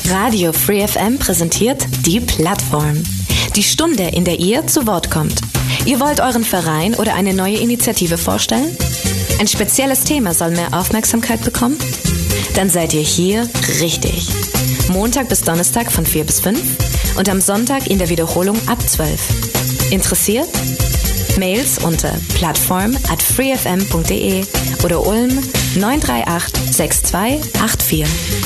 Radio Free FM präsentiert die Plattform. Die Stunde, in der ihr zu Wort kommt. Ihr wollt euren Verein oder eine neue Initiative vorstellen? Ein spezielles Thema soll mehr Aufmerksamkeit bekommen? Dann seid ihr hier richtig. Montag bis Donnerstag von 4 bis 5 und am Sonntag in der Wiederholung ab 12. Interessiert? Mails unter plattform@freefm.de oder Ulm 938 6284.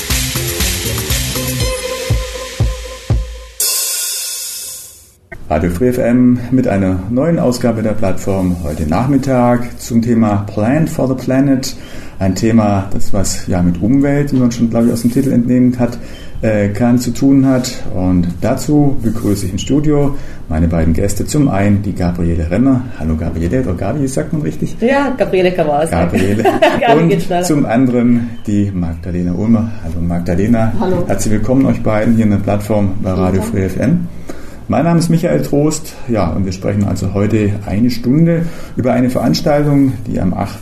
Radio Free FM mit einer neuen Ausgabe der Plattform heute Nachmittag zum Thema Plant for the Planet. Ein Thema, das was ja mit Umwelt, wie man schon glaube ich aus dem Titel entnehmen kann, zu tun hat. Und dazu begrüße ich im Studio meine beiden Gäste. Zum einen die Gabriele Renner. Hallo Gabriele, oder Gabi, sagt man richtig? Ja, Gabriele kann man auch sagen. Gabriele. Und zum anderen die Magdalena Ulmer. Hallo Magdalena. Hallo. Herzlich willkommen euch beiden hier in der Plattform bei Radio Free FM. Mein Name ist Michael Trost, ja, und wir sprechen also heute eine Stunde über eine Veranstaltung, die am 8.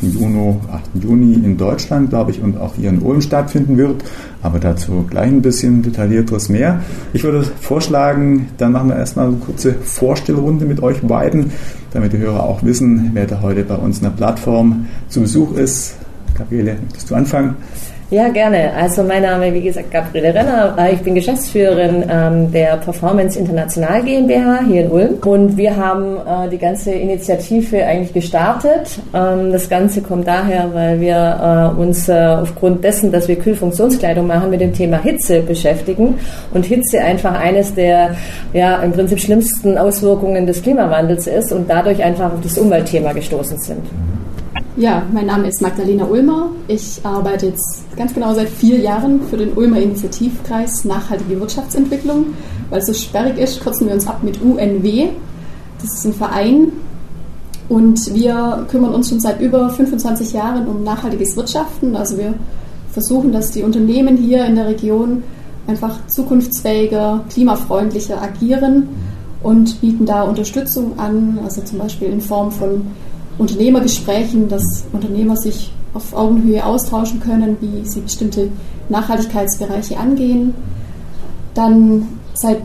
Juni in Deutschland, glaube ich, und auch hier in Ulm stattfinden wird, aber dazu gleich ein bisschen detaillierteres mehr. Ich würde vorschlagen, dann machen wir erstmal eine kurze Vorstellrunde mit euch beiden, damit die Hörer auch wissen, wer da heute bei uns in der Plattform zu Besuch ist. Gabriele, möchtest du anfangen? Ja, gerne. Also mein Name, wie gesagt, Gabriele Renner. Ich bin Geschäftsführerin der Performance International GmbH hier in Ulm. Und wir haben die ganze Initiative eigentlich gestartet. Das Ganze kommt daher, weil wir uns aufgrund dessen, dass wir Kühlfunktionskleidung machen, mit dem Thema Hitze beschäftigen. Und Hitze einfach eines der im Prinzip schlimmsten Auswirkungen des Klimawandels ist und dadurch einfach auf das Umweltthema gestoßen sind. Ja, mein Name ist Magdalena Ulmer. Ich arbeite jetzt ganz genau seit 4 Jahren für den Ulmer Initiativkreis Nachhaltige Wirtschaftsentwicklung. Weil es so sperrig ist, kürzen wir uns ab mit UNW. Das ist ein Verein und wir kümmern uns schon seit über 25 Jahren um nachhaltiges Wirtschaften. Also wir versuchen, dass die Unternehmen hier in der Region einfach zukunftsfähiger, klimafreundlicher agieren und bieten da Unterstützung an, also zum Beispiel in Form von Unternehmergesprächen, dass Unternehmer sich auf Augenhöhe austauschen können, wie sie bestimmte Nachhaltigkeitsbereiche angehen. Dann seit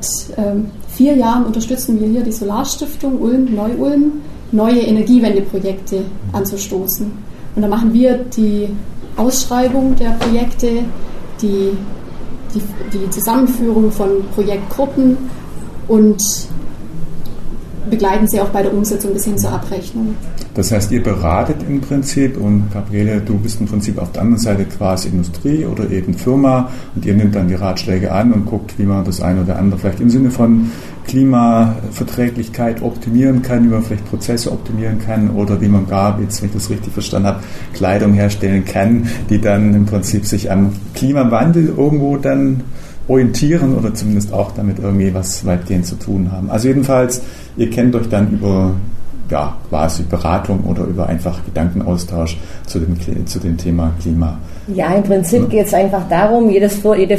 4 Jahren unterstützen wir hier die Solarstiftung Ulm, Neu-Ulm, neue Energiewendeprojekte anzustoßen. Und da machen wir die Ausschreibung der Projekte, die Zusammenführung von Projektgruppen und begleiten sie auch bei der Umsetzung bis hin zur Abrechnung. Das heißt, ihr beratet im Prinzip und Gabriele, du bist im Prinzip auf der anderen Seite quasi Industrie oder eben Firma und ihr nimmt dann die Ratschläge an und guckt, wie man das eine oder andere vielleicht im Sinne von Klimaverträglichkeit optimieren kann, wie man vielleicht Prozesse optimieren kann oder wie man gar, jetzt, wenn ich das richtig verstanden habe, Kleidung herstellen kann, die dann im Prinzip sich am Klimawandel irgendwo dann orientieren oder zumindest auch damit irgendwie was weitgehend zu tun haben. Also jedenfalls, ihr kennt euch dann über quasi Beratung oder über einfach Gedankenaustausch zu dem Thema Klima. Ja, im Prinzip geht es einfach darum, jede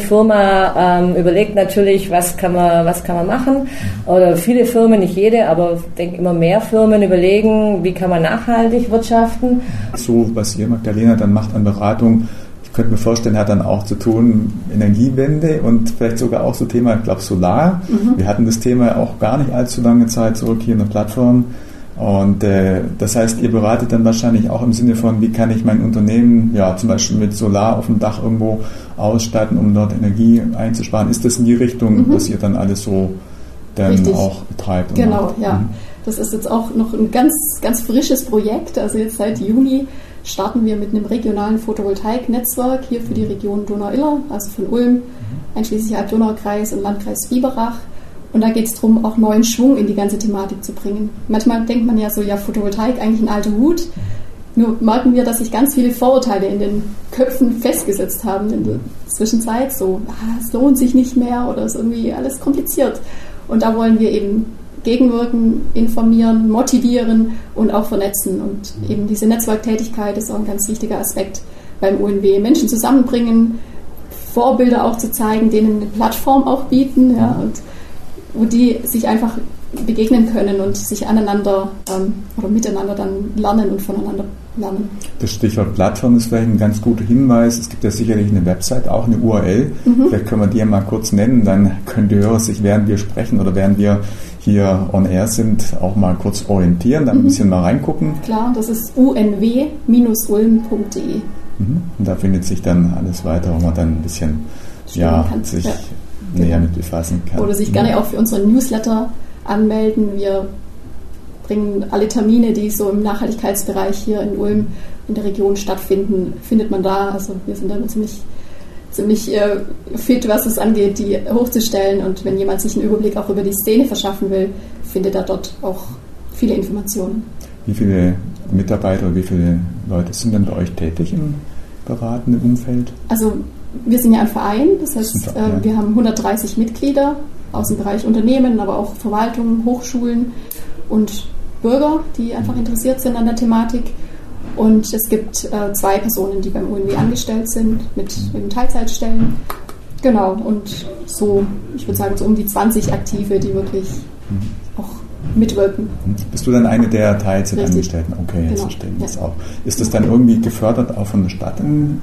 Firma überlegt natürlich, was kann man machen. Oder viele Firmen, nicht jede, aber ich denke immer mehr Firmen überlegen, wie kann man nachhaltig wirtschaften. So, was ihr, Magdalena, dann macht an Beratung, ich könnte mir vorstellen, hat dann auch zu tun Energiewende und vielleicht sogar auch so Thema, ich glaube, Solar. Wir hatten das Thema auch gar nicht allzu lange Zeit zurück hier in der Plattform. Und das heißt, ihr beratet dann wahrscheinlich auch im Sinne von, wie kann ich mein Unternehmen zum Beispiel mit Solar auf dem Dach irgendwo ausstatten, um dort Energie einzusparen. Ist das in die Richtung, was ihr dann alles so dann Richtig. Auch betreibt? Genau, ja. Das ist jetzt auch noch ein ganz, ganz frisches Projekt. Also jetzt seit Juni starten wir mit einem regionalen Photovoltaiknetzwerk hier für die Region Donau-Iller, also von Ulm, einschließlich Alb-Donau-Kreis und Landkreis Biberach. Und da geht es darum, auch neuen Schwung in die ganze Thematik zu bringen. Manchmal denkt man ja so, Photovoltaik eigentlich ein alter Hut. Nur merken wir, dass sich ganz viele Vorurteile in den Köpfen festgesetzt haben in der Zwischenzeit. So, es lohnt sich nicht mehr oder ist irgendwie alles kompliziert. Und da wollen wir eben gegenwirken, informieren, motivieren und auch vernetzen. Und eben diese Netzwerktätigkeit ist auch ein ganz wichtiger Aspekt beim UNW. Menschen zusammenbringen, Vorbilder auch zu zeigen, denen eine Plattform auch bieten, und wo die sich einfach begegnen können und sich aneinander oder miteinander dann lernen und voneinander lernen. Das Stichwort Plattform ist vielleicht ein ganz guter Hinweis. Es gibt ja sicherlich eine Website, auch eine URL. Vielleicht können wir die ja mal kurz nennen, dann können die Hörer sich, während wir sprechen oder während wir hier on air sind, auch mal kurz orientieren, dann ein bisschen mal reingucken. Klar, das ist unw-ulm.de. Und da findet sich dann alles weiter, wo man dann ein bisschen sich näher mit befassen kann. Oder sich gerne auch für unseren Newsletter anmelden. Wir bringen alle Termine, die so im Nachhaltigkeitsbereich hier in Ulm in der Region stattfinden, findet man da. Also wir sind da ziemlich fit, was es angeht, die hochzustellen. Und wenn jemand sich einen Überblick auch über die Szene verschaffen will, findet er dort auch viele Informationen. Wie viele Mitarbeiter, wie viele Leute sind denn bei euch tätig im beratenden Umfeld? Also wir sind ja ein Verein, das heißt, wir haben 130 Mitglieder aus dem Bereich Unternehmen, aber auch Verwaltung, Hochschulen und Bürger, die einfach interessiert sind an der Thematik. Und es gibt 2 Personen, die beim UNW angestellt sind, mit Teilzeitstellen. Genau, und so, ich würde sagen, so um die 20 Aktive, die wirklich auch mitwirken. Bist du dann eine der Teilzeitangestellten? Okay, jetzt verstehen wir das auch. Ist das dann irgendwie gefördert auch von der Stadt in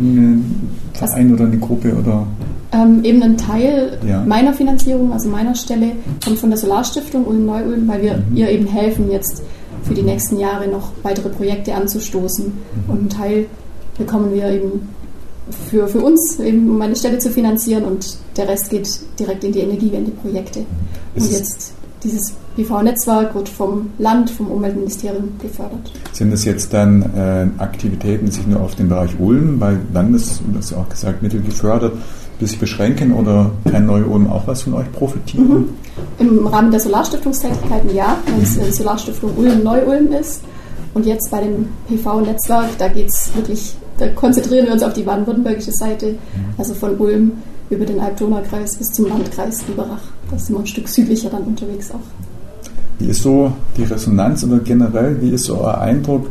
Verein oder eine Gruppe? Oder? Eben ein Teil meiner Finanzierung, also meiner Stelle, kommt von der Solarstiftung Ulm-Neu-Ulm, weil wir ihr eben helfen, jetzt für die nächsten Jahre noch weitere Projekte anzustoßen. Und einen Teil bekommen wir eben für uns, eben, um meine Stelle zu finanzieren, und der Rest geht direkt in die Energiewendeprojekte. Und jetzt dieses PV-Netzwerk wird vom Land, vom Umweltministerium gefördert. Sind das jetzt dann Aktivitäten, die sich nur auf den Bereich Ulm, weil Landes, du hast ja auch gesagt, Mittel gefördert, die sich beschränken, oder kann Neu-Ulm auch was von euch profitieren? Im Rahmen der Solarstiftungstätigkeiten ja, weil es die Solarstiftung Ulm-Neu-Ulm ist. Und jetzt bei dem PV-Netzwerk, da konzentrieren wir uns auf die baden-württembergische Seite, also von Ulm über den Alb-Donau-Kreis bis zum Landkreis Biberach. Da sind wir ein Stück südlicher dann unterwegs auch. Wie ist so die Resonanz oder generell, wie ist so euer Eindruck?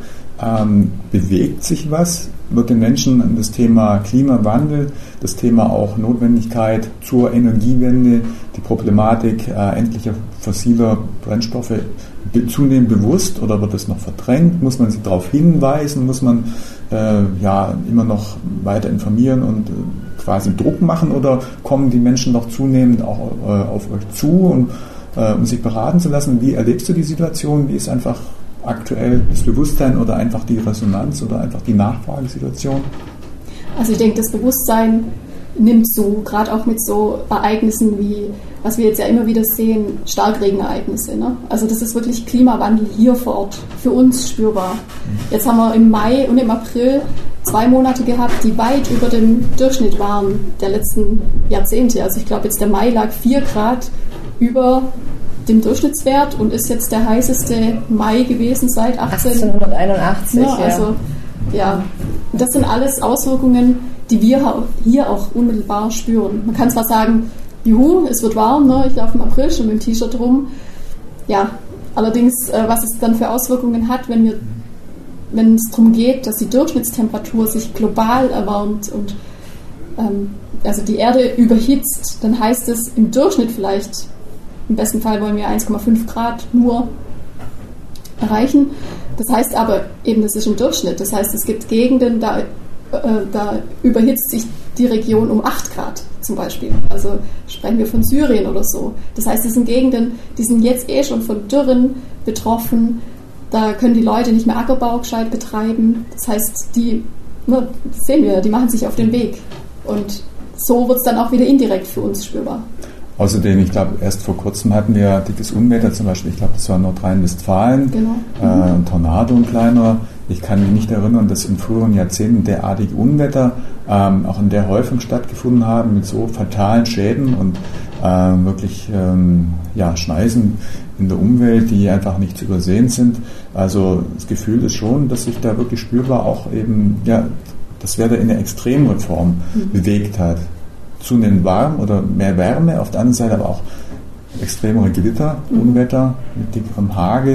Bewegt sich was? Wird den Menschen das Thema Klimawandel, das Thema auch Notwendigkeit zur Energiewende, die Problematik endlicher fossiler Brennstoffe zunehmend bewusst, oder wird es noch verdrängt? Muss man sie darauf hinweisen? Muss man immer noch weiter informieren und quasi Druck machen, oder kommen die Menschen noch zunehmend auch auf euch zu, um sich beraten zu lassen? Wie erlebst du die Situation? Wie ist einfach aktuell das Bewusstsein oder einfach die Resonanz oder einfach die Nachfragesituation? Also ich denke, das Bewusstsein nimmt zu, gerade auch mit so Ereignissen wie, was wir jetzt ja immer wieder sehen, Starkregenereignisse. Ne? Also das ist wirklich Klimawandel hier vor Ort, für uns spürbar. Jetzt haben wir im Mai und im April 2 Monate gehabt, die weit über dem Durchschnitt waren der letzten Jahrzehnte. Also ich glaube, jetzt der Mai lag 4 Grad über dem Durchschnittswert und ist jetzt der heißeste Mai gewesen seit 1881. Ja, also das sind alles Auswirkungen, die wir hier auch unmittelbar spüren. Man kann zwar sagen, juhu, es wird warm, ne? Ich laufe im April schon mit dem T-Shirt rum. Ja, allerdings, was es dann für Auswirkungen hat, wenn es darum geht, dass die Durchschnittstemperatur sich global erwärmt und also die Erde überhitzt, dann heißt es im Durchschnitt vielleicht, im besten Fall wollen wir 1,5 Grad nur erreichen. Das heißt aber eben, das ist ein Durchschnitt. Das heißt, es gibt Gegenden, da überhitzt sich die Region um 8 Grad zum Beispiel. Also sprechen wir von Syrien oder so. Das heißt, das sind Gegenden, die sind jetzt schon von Dürren betroffen. Da können die Leute nicht mehr Ackerbau gescheit betreiben. Das heißt, die machen sich auf den Weg. Und so wird es dann auch wieder indirekt für uns spürbar. Außerdem, ich glaube, erst vor kurzem hatten wir dickes Unwetter, zum Beispiel, ich glaube, das war Nordrhein-Westfalen, genau. Ein Tornado, ein kleiner. Ich kann mich nicht erinnern, dass in früheren Jahrzehnten derartige Unwetter auch in der Häufung stattgefunden haben, mit so fatalen Schäden und wirklich Schneisen in der Umwelt, die einfach nicht zu übersehen sind. Also das Gefühl ist schon, dass sich da wirklich spürbar auch eben, das Wetter in einer extremeren Form bewegt hat. Zunehmend warm oder mehr Wärme, auf der anderen Seite aber auch extremere Gewitter, Unwetter mit dickerem Hagel.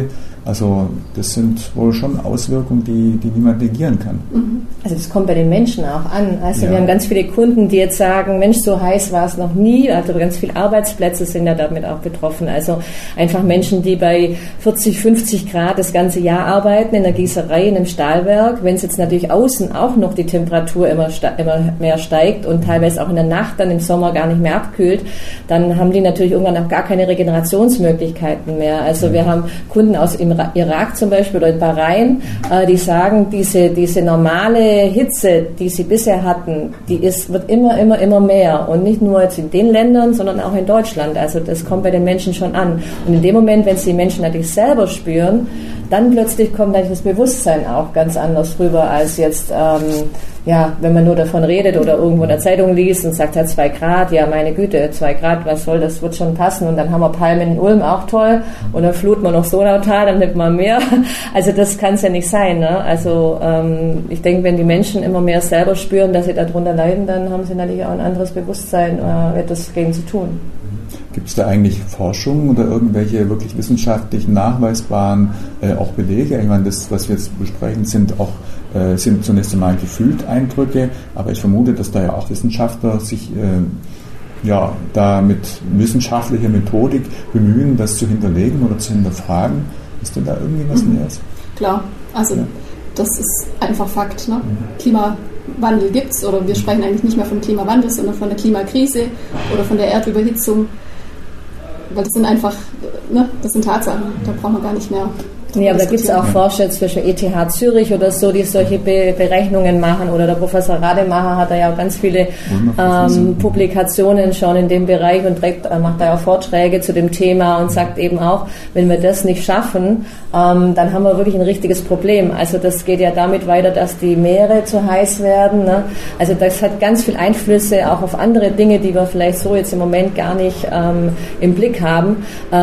Also das sind wohl schon Auswirkungen, die niemand negieren kann. Also das kommt bei den Menschen auch an. Also wir haben ganz viele Kunden, die jetzt sagen, Mensch, so heiß war es noch nie. Also ganz viele Arbeitsplätze sind ja damit auch betroffen. Also einfach Menschen, die bei 40, 50 Grad das ganze Jahr arbeiten, in der Gießerei, in einem Stahlwerk. Wenn es jetzt natürlich außen auch noch die Temperatur immer mehr steigt und teilweise auch in der Nacht dann im Sommer gar nicht mehr abkühlt, dann haben die natürlich irgendwann auch gar keine Regenerationsmöglichkeiten mehr. Also wir haben Kunden aus im Irak zum Beispiel oder in Bahrain, die sagen, diese normale Hitze, die sie bisher hatten, wird immer mehr. Und nicht nur jetzt in den Ländern, sondern auch in Deutschland. Also das kommt bei den Menschen schon an. Und in dem Moment, wenn sie die Menschen natürlich selber spüren, dann plötzlich kommt natürlich das Bewusstsein auch ganz anders rüber, als jetzt, wenn man nur davon redet oder irgendwo in der Zeitung liest und sagt, 2 Grad, ja meine Güte, 2 Grad, was soll das, wird schon passen. Und dann haben wir Palmen in Ulm, auch toll. Und dann fluten wir noch Donautal, dann nimmt man mehr. Also das kann es ja nicht sein. Ne? Also ich denke, wenn die Menschen immer mehr selber spüren, dass sie darunter leiden, dann haben sie natürlich auch ein anderes Bewusstsein, etwas gegen zu tun. Gibt es da eigentlich Forschung oder irgendwelche wirklich wissenschaftlich nachweisbaren auch Belege? Ich meine, das, was wir jetzt besprechen, sind zunächst einmal gefühlt Eindrücke, aber ich vermute, dass da ja auch Wissenschaftler sich da mit wissenschaftlicher Methodik bemühen, das zu hinterlegen oder zu hinterfragen. Ist denn da irgendwie was Näheres? Klar, also das ist einfach Fakt. Ne? Klimawandel gibt es, oder wir sprechen eigentlich nicht mehr vom Klimawandel, sondern von der Klimakrise oder von der Erdüberhitzung. Weil das sind einfach, das sind Tatsachen, da brauchen wir gar nicht mehr. Ja, aber da gibt es auch Forscher, zum Beispiel ETH Zürich oder so, die solche Berechnungen machen, oder der Professor Rademacher hat da ja auch ganz viele Publikationen schon in dem Bereich und macht da ja auch Vorträge zu dem Thema und sagt eben auch, wenn wir das nicht schaffen, dann haben wir wirklich ein richtiges Problem. Also das geht ja damit weiter, dass die Meere zu heiß werden. Ne? Also das hat ganz viele Einflüsse auch auf andere Dinge, die wir vielleicht so jetzt im Moment gar nicht im Blick haben,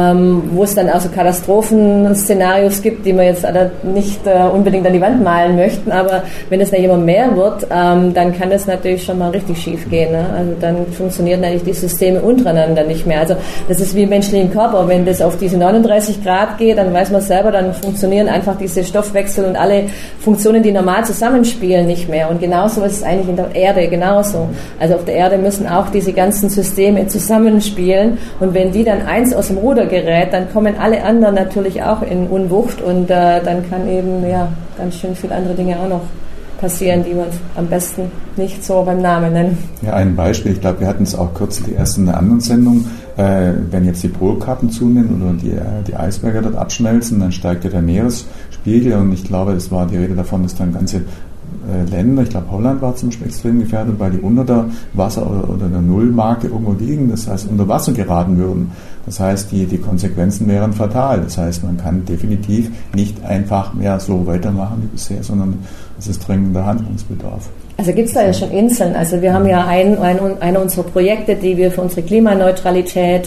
wo es dann also Katastrophenszenarios gibt, die wir jetzt nicht unbedingt an die Wand malen möchten, aber wenn es nicht immer mehr wird, dann kann es natürlich schon mal richtig schief gehen. Ne? Also dann funktionieren eigentlich die Systeme untereinander nicht mehr. Also das ist wie im menschlichen Körper, wenn das auf diese 39 Grad geht, dann weiß man selber, dann funktionieren einfach diese Stoffwechsel und alle Funktionen, die normal zusammenspielen, nicht mehr. Und genauso ist es eigentlich in der Erde genauso. Also auf der Erde müssen auch diese ganzen Systeme zusammenspielen, und wenn die dann eins aus dem Ruder gerät, dann kommen alle anderen natürlich auch in Unwucht, und dann kann eben ganz schön viele andere Dinge auch noch passieren, die wir am besten nicht so beim Namen nennen. Ja, ein Beispiel, ich glaube, wir hatten es auch kürzlich erst in einer anderen Sendung, wenn jetzt die Polkappen zunehmen oder die Eisberge dort abschmelzen, dann steigt ja der Meeresspiegel, und ich glaube, es war die Rede davon, dass dann ganze Länder, ich glaube Holland war zum Beispiel extrem gefährdet, weil die unter der Wasser- oder der Nullmarke irgendwo liegen, das heißt unter Wasser geraten würden. Das heißt, die Konsequenzen wären fatal. Das heißt, man kann definitiv nicht einfach mehr so weitermachen wie bisher, sondern es ist dringender Handlungsbedarf. Also gibt es da ja schon Inseln. Also wir haben ja einer unserer Projekte, die wir für unsere Klimaneutralität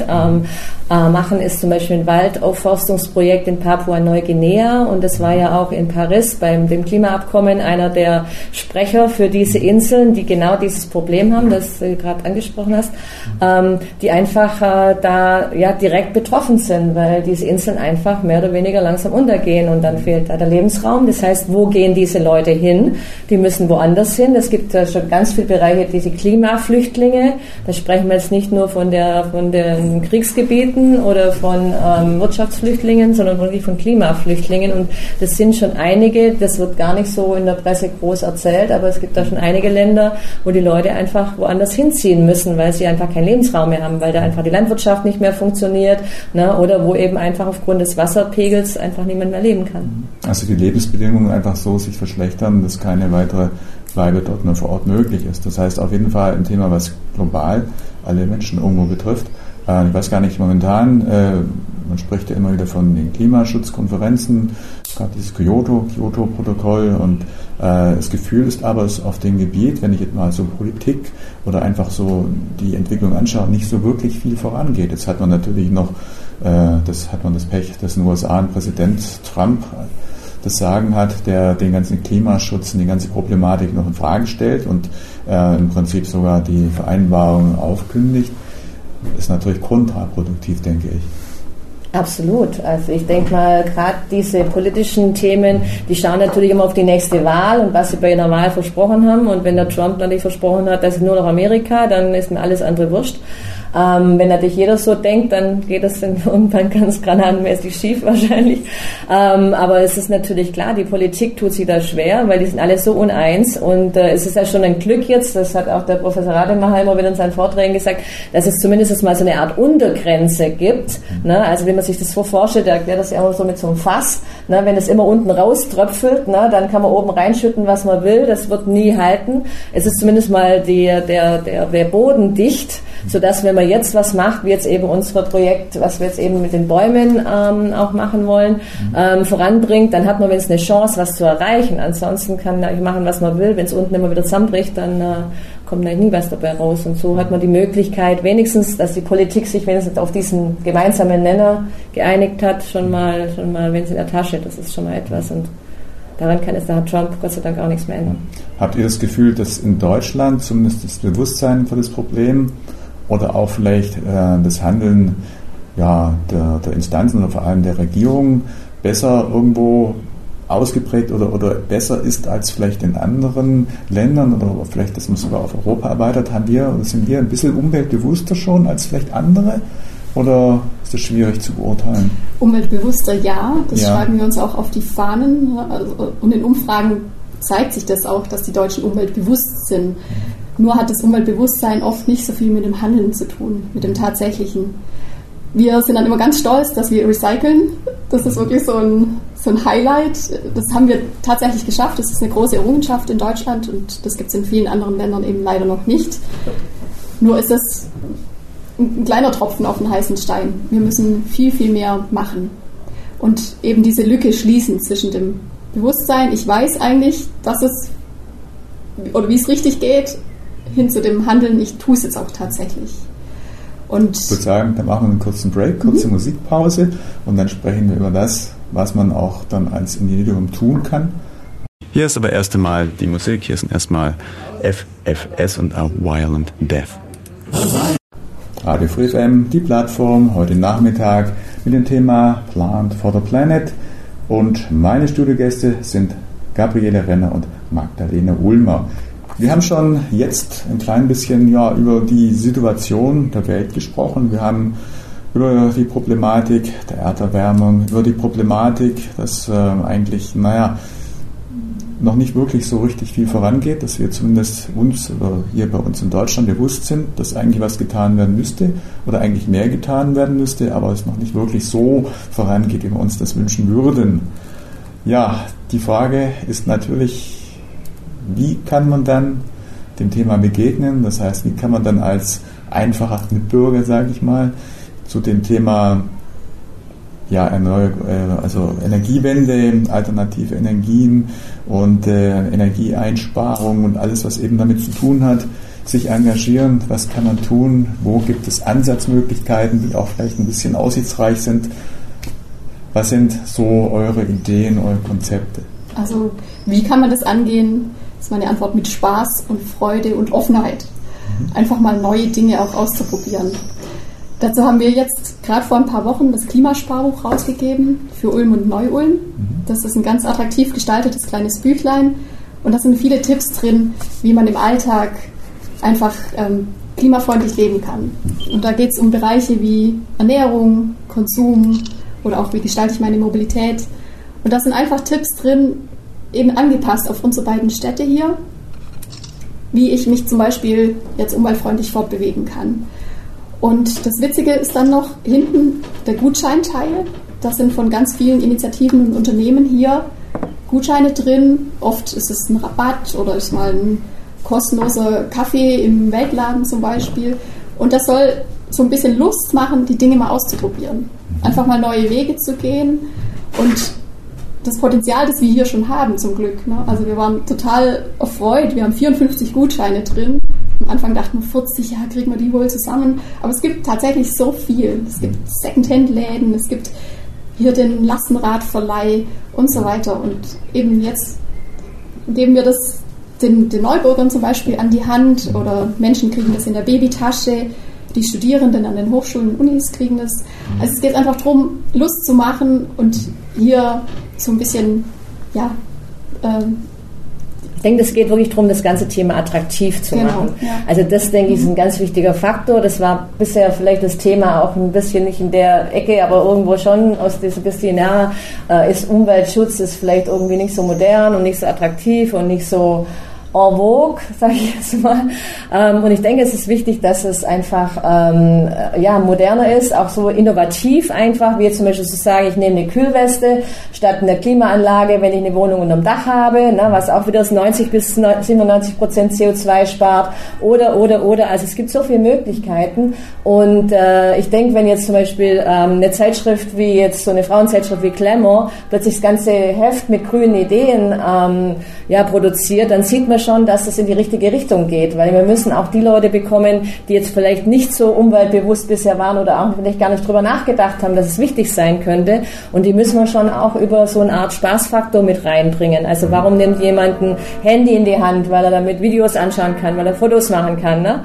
machen, ist zum Beispiel ein Waldaufforstungsprojekt in Papua-Neuguinea, und das war ja auch in Paris beim dem Klimaabkommen einer der Sprecher für diese Inseln, die genau dieses Problem haben, das du gerade angesprochen hast, die einfach da direkt betroffen sind, weil diese Inseln einfach mehr oder weniger langsam untergehen, und dann fehlt da der Lebensraum. Das heißt, wo gehen diese Leute hin? Die müssen woanders hin. Es gibt schon ganz viele Bereiche, diese Klimaflüchtlinge. Da sprechen wir jetzt nicht nur von den Kriegsgebieten oder von Wirtschaftsflüchtlingen, sondern wirklich von Klimaflüchtlingen. Und das sind schon einige, das wird gar nicht so in der Presse groß erzählt, aber es gibt da schon einige Länder, wo die Leute einfach woanders hinziehen müssen, weil sie einfach keinen Lebensraum mehr haben, weil da einfach die Landwirtschaft nicht mehr funktioniert, ne, oder wo eben einfach aufgrund des Wasserpegels einfach niemand mehr leben kann. Also die Lebensbedingungen einfach so sich verschlechtern, dass keine weitere Bleibe dort nur vor Ort möglich ist. Das heißt auf jeden Fall ein Thema, was global alle Menschen irgendwo betrifft. Ich weiß gar nicht, momentan, man spricht ja immer wieder von den Klimaschutzkonferenzen, es gab dieses Kyoto-Protokoll, und das Gefühl ist aber, es auf dem Gebiet, wenn ich jetzt mal so Politik oder einfach so die Entwicklung anschaue, nicht so wirklich viel vorangeht. Jetzt hat man natürlich noch das Pech, dass in den USA ein Präsident Trump das Sagen hat, der den ganzen Klimaschutz und die ganze Problematik noch in Frage stellt und im Prinzip sogar die Vereinbarungen aufkündigt. Ist natürlich kontraproduktiv, denke ich. Absolut. Also ich denke mal, gerade diese politischen Themen, die schauen natürlich immer auf die nächste Wahl und was sie bei einer Wahl versprochen haben. Und wenn der Trump natürlich versprochen hat, dass es nur noch Amerika, dann ist mir alles andere wurscht. Wenn natürlich jeder so denkt, dann geht das dann irgendwann ganz granatenmäßig schief wahrscheinlich. Aber es ist natürlich klar, die Politik tut sich da schwer, weil die sind alle so uneins. Und es ist ja schon ein Glück jetzt, das hat auch der Professor Rademacher immer wieder in seinen Vorträgen gesagt, dass es zumindest mal so eine Art Untergrenze gibt. Ne? Also wenn man sich das so vorstellt, der erklärt das ja immer so mit so einem Fass. Ne? Wenn es immer unten rauströpfelt, ne? Dann kann man oben reinschütten, was man will. Das wird nie halten. Es ist zumindest mal der Boden dicht, sodass wenn man jetzt was macht, wie jetzt eben unser Projekt, was wir jetzt eben mit den Bäumen auch machen wollen, voranbringt, dann hat man wenigstens eine Chance, was zu erreichen. Ansonsten kann man machen, was man will. Wenn es unten immer wieder zusammenbricht, dann kommt da nie was dabei raus. Und so hat man die Möglichkeit, wenigstens, dass die Politik sich wenigstens auf diesen gemeinsamen Nenner geeinigt hat, schon mal wenn es in der Tasche, das ist schon mal etwas. Und daran kann jetzt der Herr Trump Gott sei Dank auch nichts mehr ändern. Habt ihr das Gefühl, dass in Deutschland zumindest das Bewusstsein für das Problem oder auch vielleicht das Handeln der Instanzen oder vor allem der Regierung besser irgendwo ausgeprägt oder besser ist als vielleicht in anderen Ländern oder vielleicht, dass man sogar auf Europa erweitert, sind wir ein bisschen umweltbewusster schon als vielleicht andere oder ist das schwierig zu beurteilen? Umweltbewusster ja, das schreiben wir uns auch auf die Fahnen. Und in Umfragen zeigt sich das auch, dass die Deutschen umweltbewusst sind. Nur hat das Umweltbewusstsein oft nicht so viel mit dem Handeln zu tun, mit dem Tatsächlichen. Wir sind dann immer ganz stolz, dass wir recyceln. Das ist wirklich so ein Highlight. Das haben wir tatsächlich geschafft. Das ist eine große Errungenschaft in Deutschland und das gibt es in vielen anderen Ländern eben leider noch nicht. Nur ist das ein kleiner Tropfen auf den heißen Stein. Wir müssen viel, viel mehr machen und eben diese Lücke schließen zwischen dem Bewusstsein, ich weiß eigentlich, dass es oder wie es richtig geht, hin zu dem Handeln, ich tue es jetzt auch tatsächlich. Und ich würde sagen, dann machen wir einen kurzen Break, kurze Musikpause und dann sprechen wir über das, was man auch dann als Individuum tun kann. Hier ist aber erst einmal die Musik, hier sind erstmal FFS und auch Violent Death. Radio Free FM, die Plattform, heute Nachmittag mit dem Thema Plant for the Planet und meine Studiogäste sind Gabriele Renner und Magdalena Ulmer. Wir haben schon jetzt ein klein bisschen über die Situation der Welt gesprochen. Wir haben über die Problematik der Erderwärmung, über die Problematik, dass eigentlich, noch nicht wirklich so richtig viel vorangeht, dass wir zumindest uns oder hier bei uns in Deutschland bewusst sind, dass eigentlich was getan werden müsste oder eigentlich mehr getan werden müsste, aber es noch nicht wirklich so vorangeht, wie wir uns das wünschen würden. Ja, die Frage ist natürlich, wie kann man dann dem Thema begegnen? Das heißt, wie kann man dann als einfacher Mitbürger, sage ich mal, zu dem Thema Energiewende, alternative Energien und Energieeinsparung und alles, was eben damit zu tun hat, sich engagieren? Was kann man tun? Wo gibt es Ansatzmöglichkeiten, die auch vielleicht ein bisschen aussichtsreich sind? Was sind so eure Ideen, eure Konzepte? Also, wie kann man das angehen? Das ist meine Antwort mit Spaß und Freude und Offenheit. Einfach mal neue Dinge auch auszuprobieren. Dazu haben wir jetzt gerade vor ein paar Wochen das Klimasparbuch rausgegeben für Ulm und Neu-Ulm. Das ist ein ganz attraktiv gestaltetes kleines Büchlein und da sind viele Tipps drin, wie man im Alltag einfach klimafreundlich leben kann. Und da geht es um Bereiche wie Ernährung, Konsum oder auch wie gestalte ich meine Mobilität. Und da sind einfach Tipps drin, eben angepasst auf unsere beiden Städte hier, wie ich mich zum Beispiel jetzt umweltfreundlich fortbewegen kann. Und das Witzige ist dann noch hinten der Gutscheinteil. Da sind von ganz vielen Initiativen und Unternehmen hier Gutscheine drin. Oft ist es ein Rabatt oder ist mal ein kostenloser Kaffee im Weltladen zum Beispiel. Und das soll so ein bisschen Lust machen, die Dinge mal auszuprobieren. Einfach mal neue Wege zu gehen und das Potenzial, das wir hier schon haben, zum Glück. Ne? Also wir waren total erfreut. Wir haben 54 Gutscheine drin. Am Anfang dachten wir 40, kriegen wir die wohl zusammen. Aber es gibt tatsächlich so viel. Es gibt Secondhand-Läden, es gibt hier den Lastenradverleih und so weiter. Und eben jetzt geben wir das den Neubürgern zum Beispiel an die Hand oder Menschen kriegen das in der Babytasche. die Studierenden an den Hochschulen und Unis kriegen das. Also es geht einfach darum, Lust zu machen und hier so ein bisschen, ja, ich denke, es geht wirklich darum, das ganze Thema attraktiv zu machen. Ja. Also das, denke ich, ist ein ganz wichtiger Faktor. Das war bisher vielleicht das Thema auch ein bisschen nicht in der Ecke, aber irgendwo schon aus diesem bisschen, ja, ist Umweltschutz ist vielleicht irgendwie nicht so modern und nicht so attraktiv und nicht so en vogue, sage ich jetzt mal. Und ich denke, es ist wichtig, dass es einfach moderner ist, auch so innovativ einfach, wie jetzt zum Beispiel zu sagen, ich nehme eine Kühlweste statt einer Klimaanlage, wenn ich eine Wohnung unterm Dach habe, ne, was auch wieder 90 bis 97% CO2 spart oder. Also es gibt so viele Möglichkeiten und ich denke, wenn jetzt zum Beispiel eine Zeitschrift wie jetzt so eine Frauenzeitschrift wie Glamour plötzlich das ganze Heft mit grünen Ideen produziert, dann sieht man schon, dass es in die richtige Richtung geht, weil wir müssen auch die Leute bekommen, die jetzt vielleicht nicht so umweltbewusst bisher waren oder auch vielleicht gar nicht drüber nachgedacht haben, dass es wichtig sein könnte, und die müssen wir schon auch über so eine Art Spaßfaktor mit reinbringen. Also warum nimmt jemand ein Handy in die Hand, weil er damit Videos anschauen kann, weil er Fotos machen kann, ne?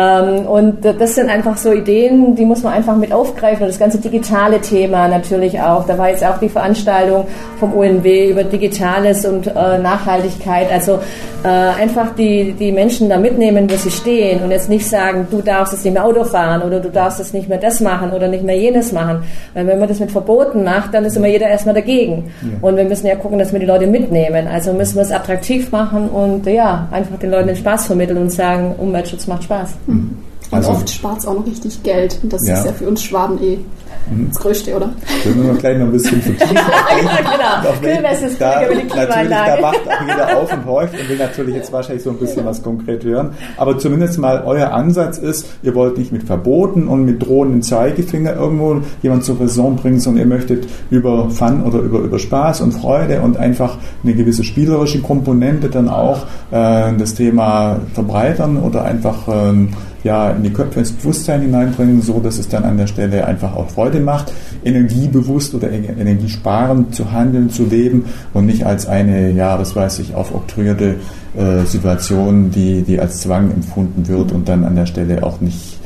Und das sind einfach so Ideen, die muss man einfach mit aufgreifen, und das ganze digitale Thema natürlich auch. Da war jetzt auch die Veranstaltung vom UNW über Digitales und Nachhaltigkeit, also einfach die Menschen da mitnehmen, wo sie stehen, und jetzt nicht sagen, du darfst jetzt nicht mehr Auto fahren oder du darfst jetzt nicht mehr das machen oder nicht mehr jenes machen. Weil wenn man das mit Verboten macht, dann ist immer jeder erstmal dagegen. Ja. Und wir müssen ja gucken, dass wir die Leute mitnehmen. Also müssen wir es attraktiv machen und einfach den Leuten den Spaß vermitteln und sagen, Umweltschutz macht Spaß. Mhm. Und oft spart es auch noch richtig Geld. Und das ist ja für uns Schwaben das Größte, oder? Können wir gleich noch ein bisschen vertiefen. Genau. Kühlweste ist billiger über die Klimaanlage. Da wacht auch jeder auf und horcht und will natürlich jetzt wahrscheinlich so ein bisschen was konkret hören. Aber zumindest mal euer Ansatz ist, ihr wollt nicht mit Verboten und mit drohenden Zeigefinger irgendwo jemand zur Raison bringen, sondern ihr möchtet über Fun oder über Spaß und Freude und einfach eine gewisse spielerische Komponente dann auch das Thema verbreitern oder einfach in die Köpfe, ins Bewusstsein hineinbringen, so dass es dann an der Stelle einfach auch Freude macht, energiebewusst oder energiesparend zu handeln, zu leben und nicht als eine, aufoktroyierte Situation, die als Zwang empfunden wird und dann an der Stelle auch nicht,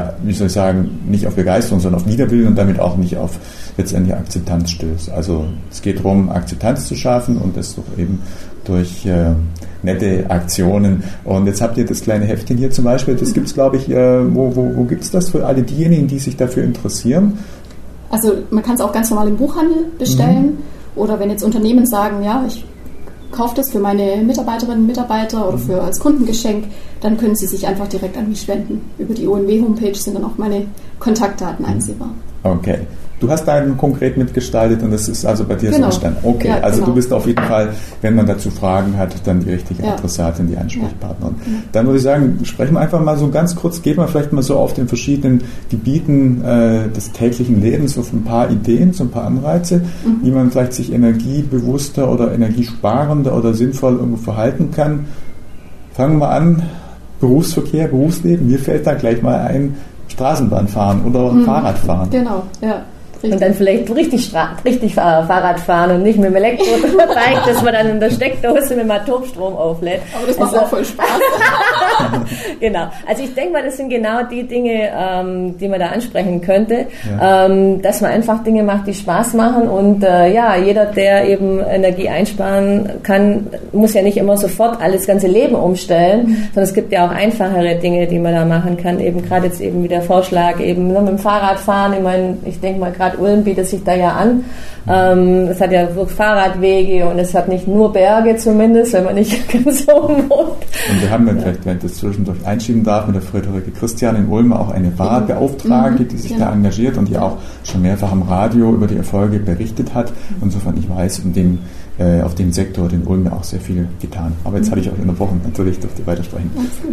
nicht auf Begeisterung, sondern auf Widerwillen und damit auch nicht auf letztendlich Akzeptanz stößt. Also es geht darum, Akzeptanz zu schaffen und das doch eben durch nette Aktionen. Und jetzt habt ihr das kleine Heftchen hier zum Beispiel, das gibt es, glaube ich, wo gibt es das für alle diejenigen, die sich dafür interessieren? Also man kann es auch ganz normal im Buchhandel bestellen oder wenn jetzt Unternehmen sagen, ich kaufe das für meine Mitarbeiterinnen und Mitarbeiter oder für als Kundengeschenk, dann können sie sich einfach direkt an mich wenden. Über die ONW-Homepage sind dann auch meine Kontaktdaten einsehbar. Okay. Du hast da konkret mitgestaltet und das ist also bei dir so entstanden. Okay, ja, also du bist auf jeden Fall, wenn man dazu Fragen hat, dann die richtige Adressatin, die Ansprechpartnerin. Ja. Dann würde ich sagen, sprechen wir einfach mal so ganz kurz, gehen wir vielleicht mal so auf den verschiedenen Gebieten des täglichen Lebens auf ein paar Ideen, so ein paar Anreize, wie man vielleicht sich energiebewusster oder energiesparender oder sinnvoll irgendwo verhalten kann. Fangen wir an, Berufsverkehr, Berufsleben, mir fällt da gleich mal ein, Straßenbahn fahren oder Fahrradfahren. Genau, ja. Und dann vielleicht richtig Fahrrad fahren und nicht mit dem Elektrobike, dass man dann in der Steckdose mit dem Atomstrom auflädt. Aber das macht auch voll Spaß. Genau. Also ich denke mal, das sind genau die Dinge, die man da ansprechen könnte, dass man einfach Dinge macht, die Spaß machen und jeder, der eben Energie einsparen kann, muss ja nicht immer sofort alles ganze Leben umstellen, sondern es gibt ja auch einfachere Dinge, die man da machen kann. Eben gerade jetzt eben wie der Vorschlag, eben mit dem Fahrradfahren. Ich denke mal, gerade Ulm bietet sich da ja an. Es hat ja Fahrradwege und es hat nicht nur Berge zumindest, wenn man nicht ganz oben wohnt. Und wir haben dann vielleicht, wenn ich das zwischendurch einschieben darf, mit der Friederike Christian in Ulm auch eine Fahrradbeauftragte, die sich da engagiert und die auch schon mehrfach am Radio über die Erfolge berichtet hat. Insofern ich weiß, auf dem Sektor in Ulm auch sehr viel getan. Aber jetzt hatte ich auch unterbrochen, natürlich dürft ihr weitersprechen.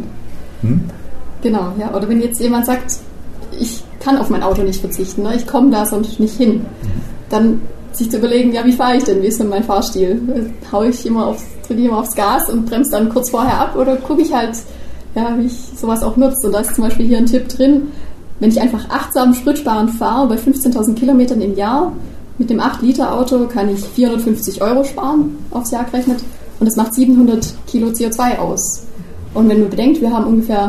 Genau, ja. Oder wenn jetzt jemand sagt, ich kann auf mein Auto nicht verzichten, ich komme da sonst nicht hin, dann sich zu überlegen, wie fahre ich denn, wie ist denn mein Fahrstil? Drücke ich immer aufs Gas und bremse dann kurz vorher ab oder gucke ich halt, wie ich sowas auch nutze. Und da ist zum Beispiel hier ein Tipp drin, wenn ich einfach achtsam spritsparend fahre, bei 15.000 Kilometern im Jahr, mit dem 8-Liter-Auto kann ich 450 € sparen, aufs Jahr gerechnet, und das macht 700 Kilo CO2 aus. Und wenn man bedenkt, wir haben ungefähr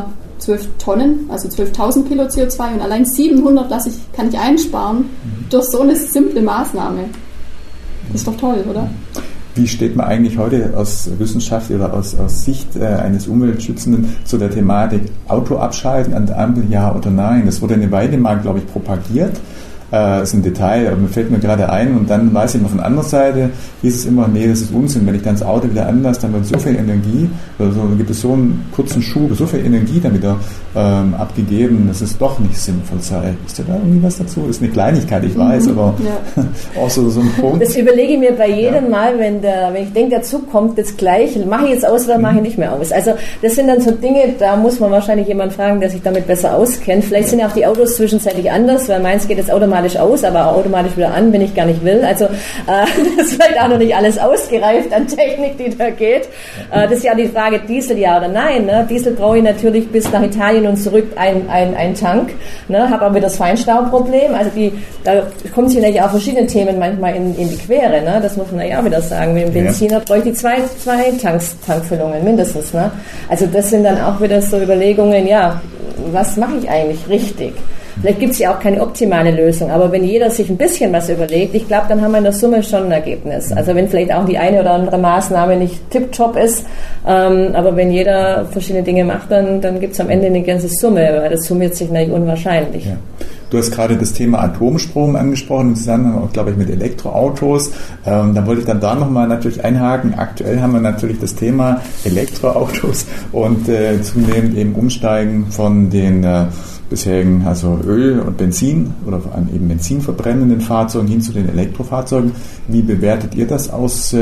12 Tonnen, also 12.000 Kilo CO2 und allein 700 kann ich einsparen durch so eine simple Maßnahme. Das ist doch toll, oder? Wie steht man eigentlich heute aus Wissenschaft oder aus Sicht eines Umweltschützenden zu der Thematik Auto abschalten an der Ampel, ja oder nein? Das wurde eine Weile mal, glaube ich, propagiert. Das ist ein Detail, aber fällt mir gerade ein und dann weiß ich noch von der anderen Seite, hieß es immer, nee, das ist Unsinn, wenn ich dann das Auto wieder anlasse, dann wird so viel Energie, oder so, dann gibt es so einen kurzen Schub, so viel Energie dann wieder abgegeben, dass es doch nicht sinnvoll sei. Ist da irgendwie was dazu? Das ist eine Kleinigkeit, ich weiß, aber auch so ein Punkt. Das überlege ich mir bei jedem Mal, wenn ich denke, der Zug kommt, das Gleiche, mache ich jetzt aus oder mache ich nicht mehr aus? Also das sind dann so Dinge, da muss man wahrscheinlich jemanden fragen, der sich damit besser auskennt. Vielleicht sind ja auch die Autos zwischenzeitlich anders, weil meins geht jetzt automatisch aus, aber automatisch wieder an, wenn ich gar nicht will. Also das ist vielleicht auch noch nicht alles ausgereift an Technik, die da geht. Das ist ja die Frage, Diesel ja oder nein. Ne? Diesel brauche ich natürlich bis nach Italien und zurück ein Tank. Ne? Habe aber wieder das Feinstaubproblem. Also da kommen sich natürlich auch verschiedene Themen manchmal in die Quere. Ne? Das muss man ja auch wieder sagen. Mit dem Benziner bräuchte ich zwei Tankfüllungen mindestens. Ne? Also das sind dann auch wieder so Überlegungen, ja, was mache ich eigentlich richtig? Vielleicht gibt es ja auch keine optimale Lösung, aber wenn jeder sich ein bisschen was überlegt, ich glaube, dann haben wir in der Summe schon ein Ergebnis. Also wenn vielleicht auch die eine oder andere Maßnahme nicht tipptopp ist, aber wenn jeder verschiedene Dinge macht, dann gibt es am Ende eine ganze Summe, weil das summiert sich natürlich unwahrscheinlich. Ja. Du hast gerade das Thema Atomstrom angesprochen, im Zusammenhang auch, glaube ich, mit Elektroautos. Da wollte ich dann da nochmal natürlich einhaken. Aktuell haben wir natürlich das Thema Elektroautos und zunehmend eben umsteigen von den bisherigen, also Öl und Benzin oder vor allem eben benzinverbrennenden Fahrzeugen hin zu den Elektrofahrzeugen. Wie bewertet ihr das aus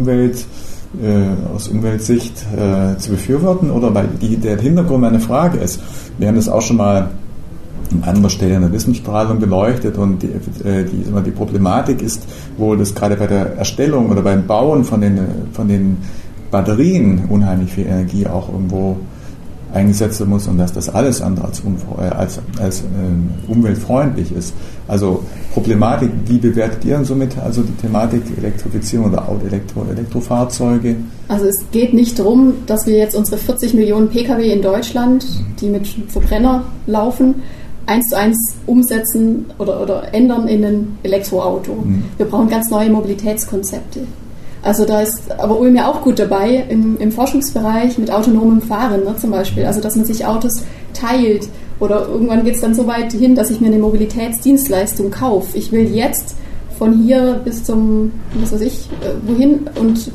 Umweltsicht zu befürworten? Oder weil der Hintergrund meiner Frage ist, wir haben das auch schon mal an anderer Stelle in der Wissensstrahlung beleuchtet und die Problematik ist wohl, dass gerade bei der Erstellung oder beim Bauen von den Batterien unheimlich viel Energie auch irgendwo eingesetzt werden muss und dass das alles andere als umweltfreundlich ist. Also Problematik, wie bewertet ihr somit also die Thematik Elektrifizierung oder Elektrofahrzeuge? Also es geht nicht darum, dass wir jetzt unsere 40 Millionen Pkw in Deutschland, die mit Verbrenner laufen, 1:1 umsetzen oder ändern in ein Elektroauto. Wir brauchen ganz neue Mobilitätskonzepte. Also da ist aber Ulm ja auch gut dabei im Forschungsbereich mit autonomem Fahren, ne, zum Beispiel. Also dass man sich Autos teilt oder irgendwann geht es dann so weit hin, dass ich mir eine Mobilitätsdienstleistung kaufe. Ich will jetzt von hier bis zum, was weiß ich, wohin und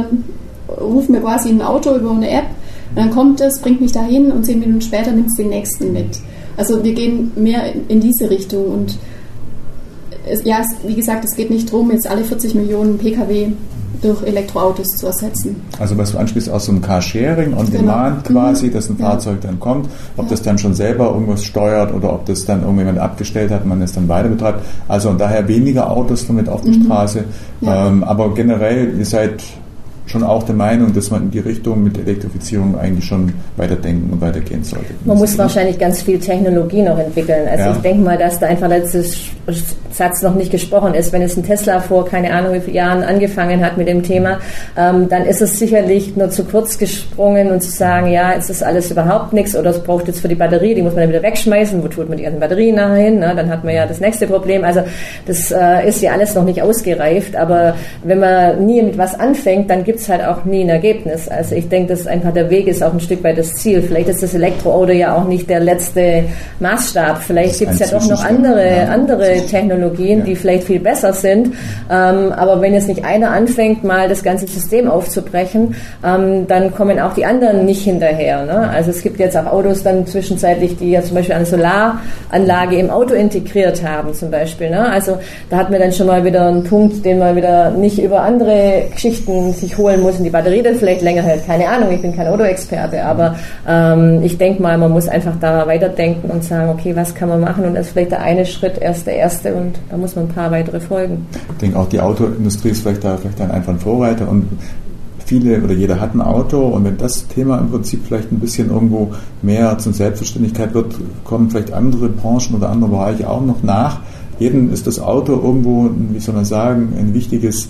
ruf mir quasi ein Auto über eine App und dann kommt es, bringt mich dahin und 10 Minuten später nimmt es den nächsten mit. Also wir gehen mehr in diese Richtung und wie gesagt, es geht nicht darum, jetzt alle 40 Millionen Pkw durch Elektroautos zu ersetzen. Also was du ansprichst aus so einem Carsharing on Demand quasi, dass ein Fahrzeug dann kommt, ob das dann schon selber irgendwas steuert oder ob das dann irgendjemand abgestellt hat und man es dann weiter betreibt. Also und daher weniger Autos damit auf der Straße. Ja. Aber generell, ihr seid schon auch der Meinung, dass man in die Richtung mit Elektrifizierung eigentlich schon weiterdenken und weitergehen sollte. Man muss wahrscheinlich ganz viel Technologie noch entwickeln. Also ich denke mal, dass da einfach letztes Satz noch nicht gesprochen ist. Wenn es ein Tesla vor, keine Ahnung wie vielen Jahren angefangen hat mit dem Thema, dann ist es sicherlich nur zu kurz gesprungen und zu sagen, ja, jetzt ist alles überhaupt nichts oder es braucht jetzt für die Batterie, die muss man dann wieder wegschmeißen. Wo tut man die ganzen Batterien nachher hin? Ne? Dann hat man ja das nächste Problem. Also das ist ja alles noch nicht ausgereift. Aber wenn man nie mit was anfängt, dann gibt es halt auch nie ein Ergebnis. Also ich denke, dass einfach der Weg ist auch ein Stück weit das Ziel. Vielleicht ist das Elektroauto ja auch nicht der letzte Maßstab. Vielleicht gibt es ja doch noch andere Technologien, die vielleicht viel besser sind. Aber wenn jetzt nicht einer anfängt, mal das ganze System aufzubrechen, dann kommen auch die anderen nicht hinterher. Ne? Also es gibt jetzt auch Autos dann zwischenzeitlich, die ja zum Beispiel eine Solaranlage im Auto integriert haben zum Beispiel. Ne? Also da hat man dann schon mal wieder einen Punkt, den man wieder nicht über andere Geschichten sich holen muss und die Batterie dann vielleicht länger hält. Keine Ahnung, ich bin kein Autoexperte, aber ich denke mal, man muss einfach da weiterdenken und sagen, okay, was kann man machen und das ist vielleicht der eine Schritt, erst der erste und da muss man ein paar weitere folgen. Ich denke auch, die Autoindustrie ist vielleicht dann einfach ein Vorreiter und viele oder jeder hat ein Auto und wenn das Thema im Prinzip vielleicht ein bisschen irgendwo mehr zur Selbstverständlichkeit wird, kommen vielleicht andere Branchen oder andere Bereiche auch noch nach. Jedem ist das Auto irgendwo, wie soll man sagen, ein wichtiges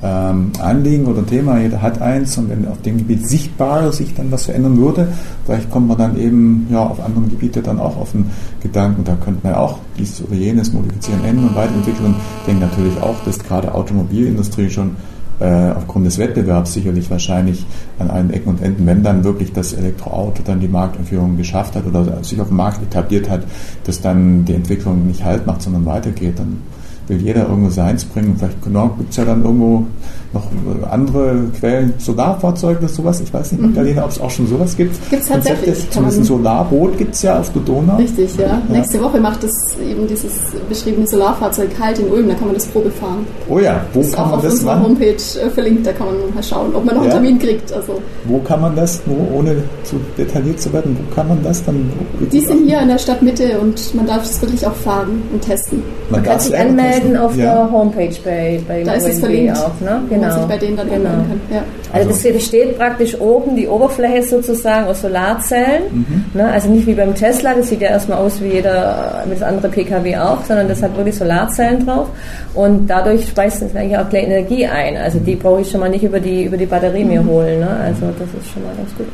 Anliegen oder ein Thema, jeder hat eins, und wenn auf dem Gebiet sichtbar sich dann was verändern würde, vielleicht kommt man dann eben auf anderen Gebieten dann auch auf den Gedanken, da könnte man auch dies oder jenes modifizieren, ändern und weiterentwickeln. Ich denke natürlich auch, dass gerade Automobilindustrie schon aufgrund des Wettbewerbs sicherlich wahrscheinlich an allen Ecken und Enden, wenn dann wirklich das Elektroauto dann die Markteinführung geschafft hat oder sich auf dem Markt etabliert hat, dass dann die Entwicklung nicht Halt macht, sondern weitergeht, dann will jeder irgendwo seins bringen. Vielleicht gibt es ja dann irgendwo noch andere Quellen, Solarfahrzeuge oder sowas. Ich weiß nicht, Magdalena, ob es auch schon sowas gibt. Gibt es tatsächlich. Zumindest ein Solarboot gibt es ja auf der Donau. Richtig, ja. Nächste Woche macht es eben dieses beschriebene Solarfahrzeug Halt in Ulm, da kann man das Probe fahren. Oh ja, wo kann man das machen? Auf unserer Homepage verlinkt, da kann man mal schauen, ob man noch einen Termin kriegt. Also. Wo kann man das, ohne zu detailliert zu werden, wo kann man das dann? Die sind hier in der Stadtmitte und man darf es wirklich auch fahren und testen. Man kann sich anmelden auf der Homepage bei da ist es verlinkt, auch, ne? Genau. Man sich bei denen dann anmelden kann. Ja. Also das besteht praktisch oben, die Oberfläche sozusagen aus Solarzellen. Ne? Also nicht wie beim Tesla, das sieht ja erstmal aus wie das andere PKW auch, sondern das hat wirklich Solarzellen drauf. Und dadurch speist es eigentlich auch gleich Energie ein. Also die brauche ich schon mal nicht über die Batterie mir holen. Ne? Also das ist schon mal ganz gut.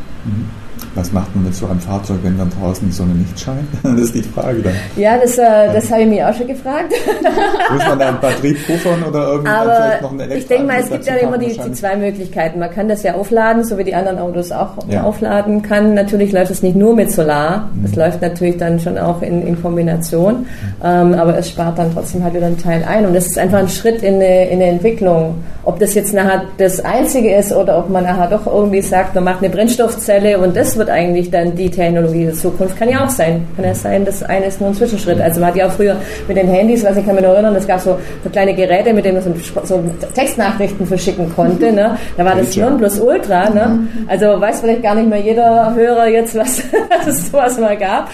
Was macht man mit so einem Fahrzeug, wenn dann draußen die Sonne nicht scheint? Das ist die Frage dann. Ja, das habe ich mir auch schon gefragt. Muss man da eine Batterie puffern oder irgendwie vielleicht noch eine Elektroauto? Ich denke mal, es gibt ja immer die zwei Möglichkeiten. Man kann das ja aufladen, so wie die anderen Autos auch aufladen kann. Natürlich läuft es nicht nur mit Solar. Es läuft natürlich dann schon auch in Kombination. Aber es spart dann trotzdem halt wieder einen Teil ein. Und das ist einfach ein Schritt in eine Entwicklung. Ob das jetzt nachher das Einzige ist oder ob man nachher doch irgendwie sagt, man macht eine Brennstoffzelle und das wird eigentlich dann die Technologie der Zukunft. Kann ja auch sein. Kann ja sein, das eine ist nur ein Zwischenschritt. Also man hat ja auch früher mit den Handys, ich kann mich noch erinnern, es gab so kleine Geräte, mit denen man so Textnachrichten verschicken konnte. Ne? Da war das Nonplusultra. Ne? Also weiß vielleicht gar nicht mehr jeder Hörer jetzt, was es sowas mal gab.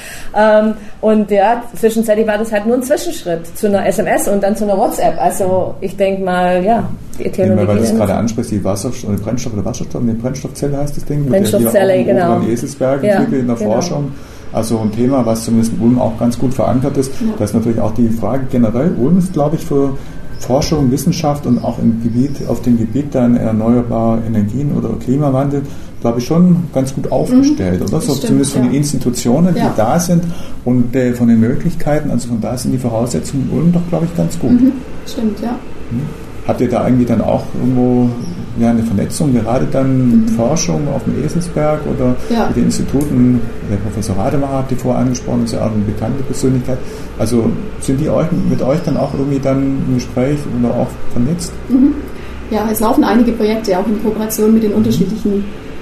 Und ja, zwischenzeitlich war das halt nur ein Zwischenschritt zu einer SMS und dann zu einer WhatsApp. Also ich denke mal, ja, die Technologie. Weil du das gerade ansprichst, die Brennstoff oder Wasserstoff, eine Brennstoffzelle heißt das Ding. Brennstoffzelle, genau. In Eselsberg entwickelt in der Forschung. Also ein Thema, was zumindest in Ulm auch ganz gut verankert ist. Ja. Das ist natürlich auch die Frage generell. Ulm ist, glaube ich, für Forschung, Wissenschaft und auch auf dem Gebiet dann erneuerbare Energien oder Klimawandel, glaube ich, schon ganz gut aufgestellt, oder? So, stimmt, zumindest von den Institutionen, die da sind und von den Möglichkeiten, also von da sind die Voraussetzungen in Ulm doch, glaube ich, ganz gut. Stimmt, ja. Habt ihr da irgendwie dann auch irgendwo eine Vernetzung, gerade dann Forschung auf dem Eselsberg oder mit den Instituten? Der Professor Rademacher hat die vorher angesprochen, ist ja auch eine bekannte Persönlichkeit. Also sind die mit euch dann auch irgendwie dann im Gespräch oder auch vernetzt? Ja, es laufen einige Projekte auch in Kooperation mit den unterschiedlichen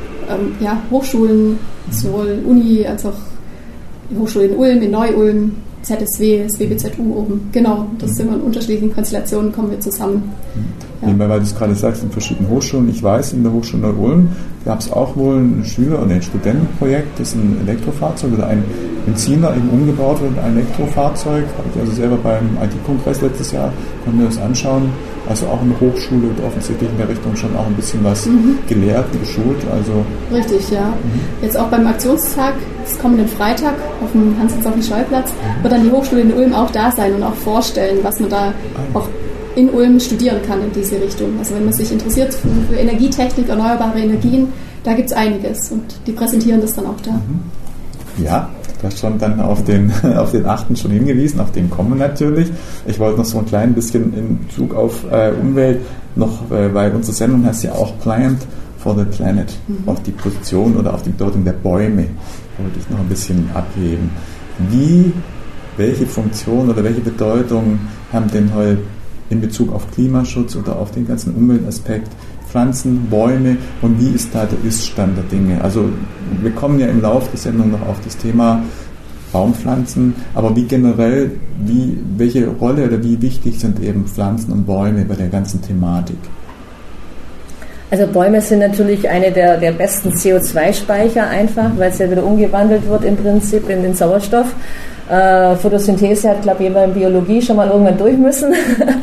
Hochschulen, sowohl Uni als auch die Hochschule in Ulm, in Neu-Ulm, ZSW, das WBZU oben. Genau, das sind wir in unterschiedlichen Konstellationen, kommen wir zusammen. Ja. Weil du es gerade sagst, in verschiedenen Hochschulen. Ich weiß, in der Hochschule Neu-Ulm gab es auch wohl ein ein Studentenprojekt, das ist ein Elektrofahrzeug oder ein Benziner eben umgebaut wird, ein Elektrofahrzeug. Habe ich also selber beim IT-Kongress letztes Jahr, konnten wir das anschauen. Also auch eine Hochschule wird offensichtlich in der Richtung schon auch ein bisschen was gelehrt, geschult. Also richtig, ja. Jetzt auch beim Aktionstag, das kommenden Freitag auf dem Hans-Zoffel-Scheu-Platz, wird dann die Hochschule in Ulm auch da sein und auch vorstellen, was man da auch in Ulm studieren kann in diese Richtung. Also wenn man sich interessiert für Energietechnik, erneuerbare Energien, da gibt es einiges und die präsentieren das dann auch da. Ja, du hast schon dann auf den 8. schon hingewiesen, auf den kommen natürlich. Ich wollte noch so ein klein bisschen in Bezug auf Umwelt noch, weil unsere Sendung heißt ja auch Plant for the Planet, auf die Position oder auf die Bedeutung der Bäume wollte ich noch ein bisschen abheben. Welche Funktion oder welche Bedeutung haben denn heute in Bezug auf Klimaschutz oder auf den ganzen Umweltaspekt Pflanzen, Bäume und wie ist da der Ist-Stand der Dinge? Also wir kommen ja im Laufe der Sendung noch auf das Thema Baumpflanzen, aber wie generell, welche Rolle oder wie wichtig sind eben Pflanzen und Bäume bei der ganzen Thematik? Also Bäume sind natürlich eine der besten CO2-Speicher einfach, weil es ja wieder umgewandelt wird im Prinzip in den Sauerstoff. Photosynthese hat, glaube ich, jeder in Biologie schon mal irgendwann durch müssen.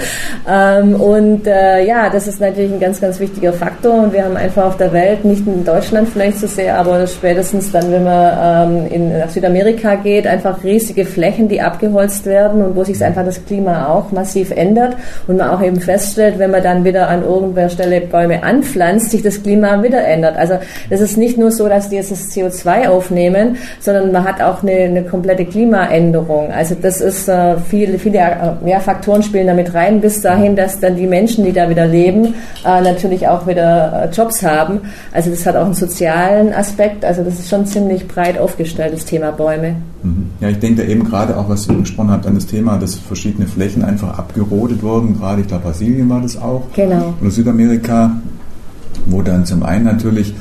Das ist natürlich ein ganz, ganz wichtiger Faktor und wir haben einfach auf der Welt, nicht in Deutschland vielleicht so sehr, aber spätestens dann, wenn man nach Südamerika geht, einfach riesige Flächen, die abgeholzt werden und wo sich einfach das Klima auch massiv ändert und man auch eben feststellt, wenn man dann wieder an irgendeiner Stelle Bäume anpflanzt, sich das Klima wieder ändert. Also es ist nicht nur so, dass die jetzt das CO2 aufnehmen, sondern man hat auch eine komplette Klimaänderung. Also das ist viele Faktoren spielen damit rein, bis dahin, dass dann die Menschen, die da wieder leben, natürlich auch wieder Jobs haben. Also das hat auch einen sozialen Aspekt. Also das ist schon ziemlich breit aufgestellt, das Thema Bäume. Ja, ich denke da eben gerade auch, was ihr gesprochen habt, an das Thema, dass verschiedene Flächen einfach abgerodet wurden. Gerade, ich glaube, Brasilien war das auch. Genau. Oder Südamerika, wo dann zum einen natürlich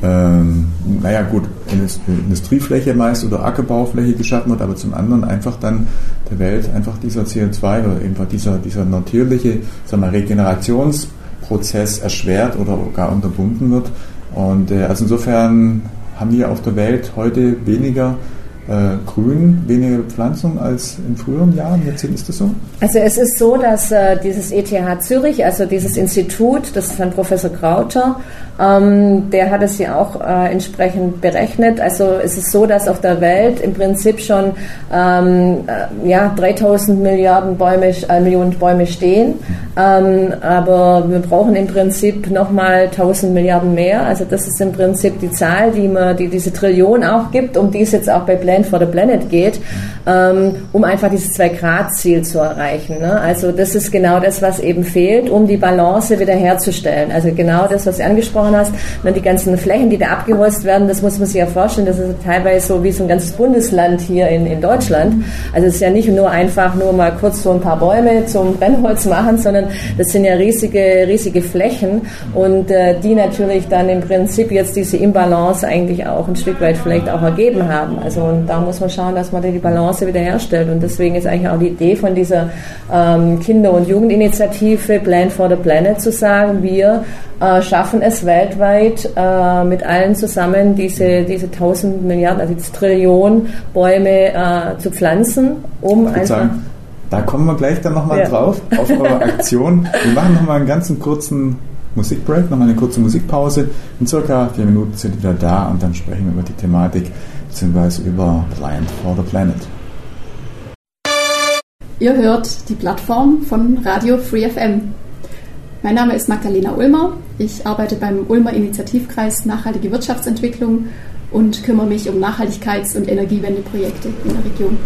Industriefläche meist oder Ackerbaufläche geschaffen wird, aber zum anderen einfach dann der Welt einfach dieser CO2 oder einfach dieser natürliche, Regenerationsprozess erschwert oder gar unterbunden wird. Und also insofern haben wir auf der Welt heute weniger Grün, weniger Pflanzung als in früheren Jahren. Ist das so? Also es ist so, dass dieses ETH Zürich, also dieses Institut, das ist von Professor Krauter, der hat es ja auch entsprechend berechnet. Also es ist so, dass auf der Welt im Prinzip schon 3000 Millionen Bäume stehen, aber wir brauchen im Prinzip nochmal 1000 Milliarden mehr. Also das ist im Prinzip die Zahl, die diese Trillion auch gibt, um die es jetzt auch bei Plan for the Planet geht, um einfach dieses 2-Grad-Ziel zu erreichen. Ne? Also das ist genau das, was eben fehlt, um die Balance wiederherzustellen. Also genau das, was du angesprochen hast, die ganzen Flächen, die da abgeholzt werden, das muss man sich ja vorstellen, das ist teilweise so wie so ein ganzes Bundesland hier in Deutschland. Also es ist ja nicht nur mal kurz so ein paar Bäume zum Brennholz machen, sondern das sind ja riesige Flächen und die natürlich dann im Prinzip jetzt diese Imbalance eigentlich auch ein Stück weit vielleicht auch ergeben haben. Also und da muss man schauen, dass man die Balance wiederherstellt und deswegen ist eigentlich auch die Idee von dieser Kinder- und Jugendinitiative Plan for the Planet zu sagen, wir schaffen es weltweit mit allen zusammen diese 1000 Milliarden, also diese Trillion Bäume zu pflanzen, um einfach... Sagen, da kommen wir gleich dann nochmal drauf, auf eure Aktion. Wir machen nochmal einen ganzen kurzen Musikbreak, nochmal eine kurze Musikpause. In circa 4 Minuten sind wir wieder da und dann sprechen wir über die Thematik bzw. über Plan for the Planet. Ihr hört die Plattform von Radio Free FM. Mein Name ist Magdalena Ulmer. Ich arbeite beim Ulmer Initiativkreis Nachhaltige Wirtschaftsentwicklung und kümmere mich um Nachhaltigkeits- und Energiewendeprojekte in der Region.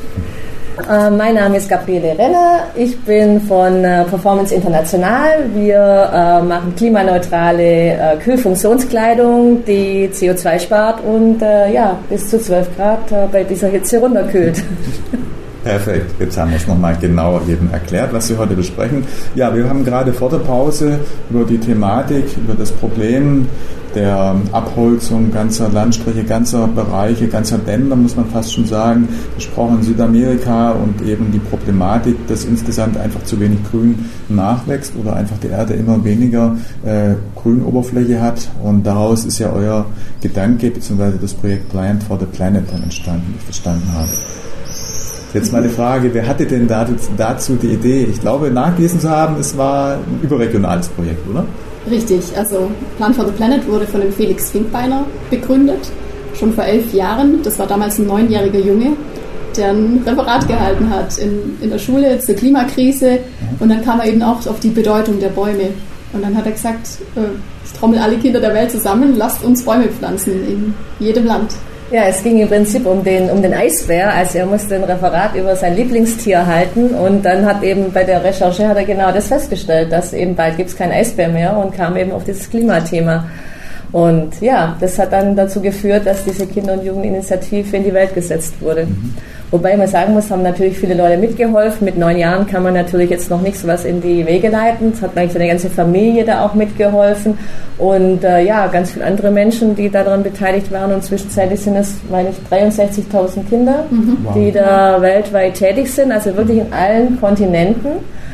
Mein Name ist Gabriele Renner, ich bin von Performance International. Wir machen klimaneutrale Kühlfunktionskleidung, die CO2 spart und bis zu 12 Grad bei dieser Hitze runterkühlt. Perfekt, jetzt haben wir es nochmal genau eben erklärt, was wir heute besprechen. Ja, wir haben gerade vor der Pause über die Thematik, über das Problem der Abholzung ganzer Landstriche, ganzer Bereiche, ganzer Länder, muss man fast schon sagen, gesprochen in Südamerika und eben die Problematik, dass insgesamt einfach zu wenig Grün nachwächst oder einfach die Erde immer weniger Grünoberfläche hat und daraus ist ja euer Gedanke bzw. das Projekt Plan for the Planet dann entstanden, wie ich verstanden habe. Jetzt mal die Frage, wer hatte denn dazu die Idee? Ich glaube, nachgelesen zu haben, es war ein überregionales Projekt, oder? Richtig, also Plan for the Planet wurde von dem Felix Finkbeiner begründet, schon vor 11 Jahren. Das war damals ein 9-jähriger Junge, der ein Referat gehalten hat in der Schule zur Klimakrise und dann kam er eben auch auf die Bedeutung der Bäume. Und dann hat er gesagt, ich trommel alle Kinder der Welt zusammen, lasst uns Bäume pflanzen in jedem Land. Ja, es ging im Prinzip um den Eisbär, also er musste ein Referat über sein Lieblingstier halten und dann hat eben bei der Recherche hat er genau das festgestellt, dass eben bald gibt es keinen Eisbär mehr und kam eben auf dieses Klimathema. Und ja, das hat dann dazu geführt, dass diese Kinder- und Jugendinitiative in die Welt gesetzt wurde. Wobei man sagen muss, haben natürlich viele Leute mitgeholfen. Mit 9 Jahren kann man natürlich jetzt noch nicht so was in die Wege leiten. Es hat eigentlich seine ganze Familie da auch mitgeholfen. Und ganz viele andere Menschen, die daran beteiligt waren. Und zwischenzeitlich sind es, meine ich, 63.000 Kinder, die da weltweit tätig sind. Also wirklich in allen Kontinenten.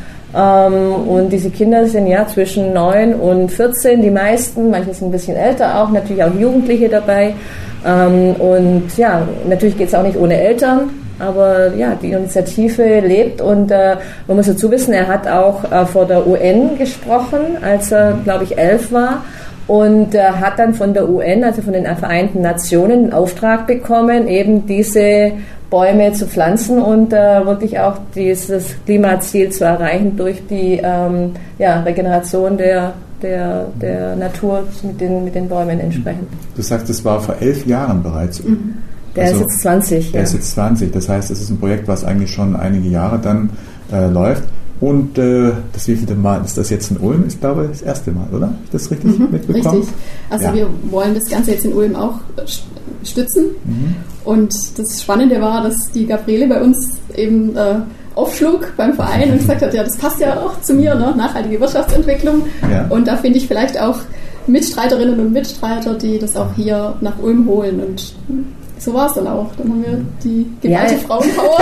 Und diese Kinder sind ja zwischen 9 und 14, die meisten. Manche sind ein bisschen älter auch, natürlich auch Jugendliche dabei. Und ja, natürlich geht es auch nicht ohne Eltern. Aber ja, die Initiative lebt und man muss dazu wissen, er hat auch vor der UN gesprochen, als er, glaube ich, 11 war. Und hat dann von der UN, also von den Vereinten Nationen, den Auftrag bekommen, eben diese Bäume zu pflanzen und wirklich auch dieses Klimaziel zu erreichen durch die Regeneration der Natur mit den Bäumen entsprechend. Du sagst, das war vor 11 Jahren bereits. Mhm. Der ist jetzt 20. Der ist jetzt 20. Das heißt, es ist ein Projekt, was eigentlich schon einige Jahre dann läuft. Und das wievielte Mal ist das jetzt in Ulm? Ich glaube, das erste Mal, oder? Habe ich das richtig mitbekommen? Richtig. Also wir wollen das Ganze jetzt in Ulm auch stützen. Mhm. Und das Spannende war, dass die Gabriele bei uns eben aufschlug beim Verein und gesagt hat, ja, das passt ja auch zu mir, ne? Nachhaltige Wirtschaftsentwicklung. Ja. Und da finde ich vielleicht auch Mitstreiterinnen und Mitstreiter, die das auch hier nach Ulm holen. Und so war es dann auch. Dann haben wir die geballte Frauenpower.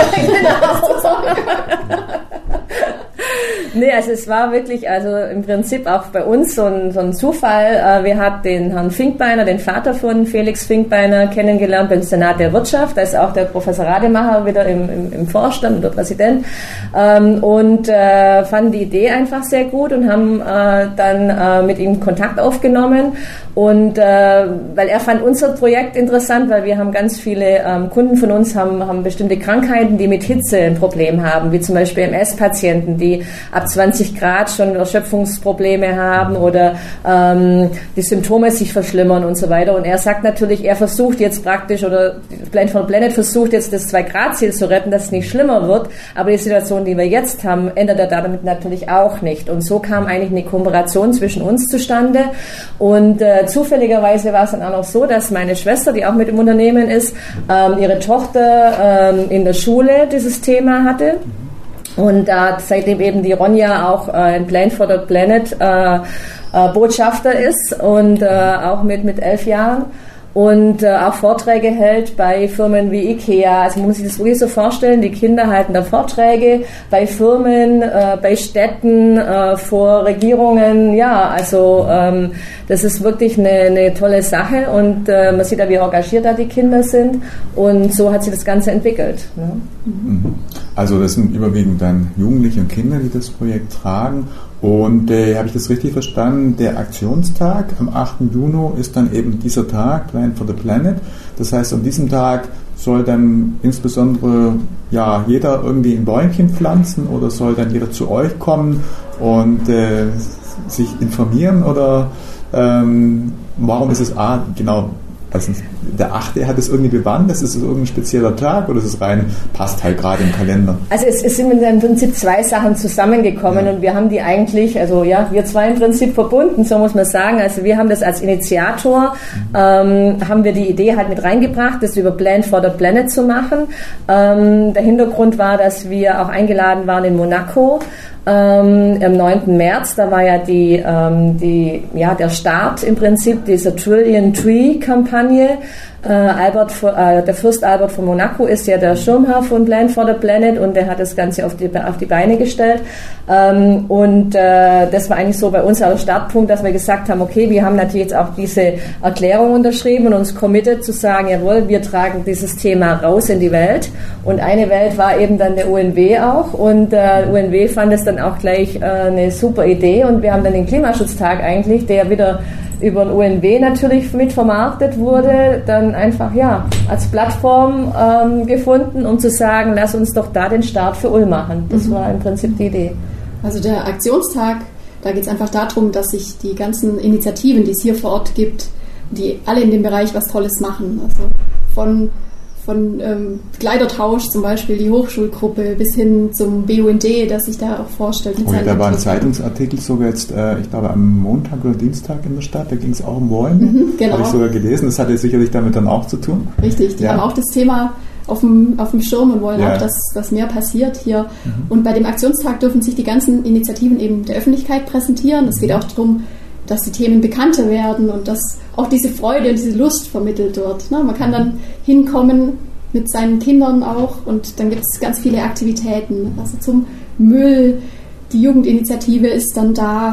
Nee, also es war wirklich, also im Prinzip auch bei uns so ein Zufall. Wir hatten den Herrn Finkbeiner, den Vater von Felix Finkbeiner, kennengelernt beim Senat der Wirtschaft. Da ist auch der Professor Rademacher wieder im Vorstand oder Präsident. Und fanden die Idee einfach sehr gut und haben dann mit ihm Kontakt aufgenommen. Und weil er fand unser Projekt interessant, weil wir haben ganz viele Kunden von uns haben bestimmte Krankheiten, die mit Hitze ein Problem haben, wie zum Beispiel MS-Patienten, die ab 20 Grad schon Erschöpfungsprobleme haben oder die Symptome sich verschlimmern und so weiter. Und er sagt natürlich, er versucht jetzt praktisch, oder Plant for the Planet versucht jetzt das 2-Grad-Ziel zu retten, dass es nicht schlimmer wird. Aber die Situation, die wir jetzt haben, ändert er damit natürlich auch nicht. Und so kam eigentlich eine Kooperation zwischen uns zustande. Und zufälligerweise war es dann auch noch so, dass meine Schwester, die auch mit im Unternehmen ist, ihre Tochter in der Schule dieses Thema hatte. Und seitdem eben die Ronja auch in Plant for the Planet Botschafter ist und auch mit 11 Jahren und auch Vorträge hält bei Firmen wie IKEA. Also man muss sich das wirklich so vorstellen, die Kinder halten da Vorträge bei Firmen, bei Städten, vor Regierungen. Ja, also das ist wirklich eine tolle Sache und man sieht da, wie engagiert da die Kinder sind und so hat sich das Ganze entwickelt. Ne? Also das sind überwiegend dann Jugendliche und Kinder, die das Projekt tragen. Und habe ich das richtig verstanden? Der Aktionstag am 8. Juni ist dann eben dieser Tag, Plant for the Planet. Das heißt, an diesem Tag soll dann insbesondere jeder irgendwie ein Bäumchen pflanzen oder soll dann jeder zu euch kommen und sich informieren? Oder warum ist es genau? Also der 8. hat es irgendwie bewandt, ist es irgendein spezieller Tag oder ist es rein, passt halt gerade im Kalender? Also es sind im Prinzip zwei Sachen zusammengekommen und wir haben die eigentlich, wir zwei im Prinzip verbunden, so muss man sagen. Also wir haben das als Initiator, haben wir die Idee halt mit reingebracht, das über Plant for the Planet zu machen. Der Hintergrund war, dass wir auch eingeladen waren in Monaco. Am 9. März, da war ja der Start im Prinzip dieser Trillion Tree Kampagne. Der Fürst Albert von Monaco ist ja der Schirmherr von Plant for the Planet und der hat das Ganze auf die Beine gestellt. Das war eigentlich so bei uns der Startpunkt, dass wir gesagt haben, okay, wir haben natürlich jetzt auch diese Erklärung unterschrieben und uns committed zu sagen, jawohl, wir tragen dieses Thema raus in die Welt. Und eine Welt war eben dann der UNW auch und der UNW fand es dann auch gleich eine super Idee und wir haben dann den Klimaschutztag eigentlich, der wieder über den UNW natürlich mit vermarktet wurde, dann einfach als Plattform gefunden, um zu sagen, lass uns doch da den Start für Ulm machen. Das war im Prinzip die Idee. Also der Aktionstag, da geht es einfach darum, dass sich die ganzen Initiativen, die es hier vor Ort gibt, die alle in dem Bereich was Tolles machen, also von Kleidertausch zum Beispiel, die Hochschulgruppe, bis hin zum BUND, das sich da auch vorstellt. Da war ein Zeitungsartikel sogar jetzt, ich glaube am Montag oder Dienstag in der Stadt, da ging es auch um Bäume. Genau. Habe ich sogar gelesen, das hatte sicherlich damit dann auch zu tun. Richtig, die haben auch das Thema auf dem Schirm und wollen auch, dass mehr passiert hier. Und bei dem Aktionstag dürfen sich die ganzen Initiativen eben der Öffentlichkeit präsentieren. Es geht auch darum, dass die Themen bekannter werden und dass auch diese Freude und diese Lust vermittelt wird. Man kann dann hinkommen mit seinen Kindern auch und dann gibt es ganz viele Aktivitäten. Also zum Müll, die Jugendinitiative ist dann da,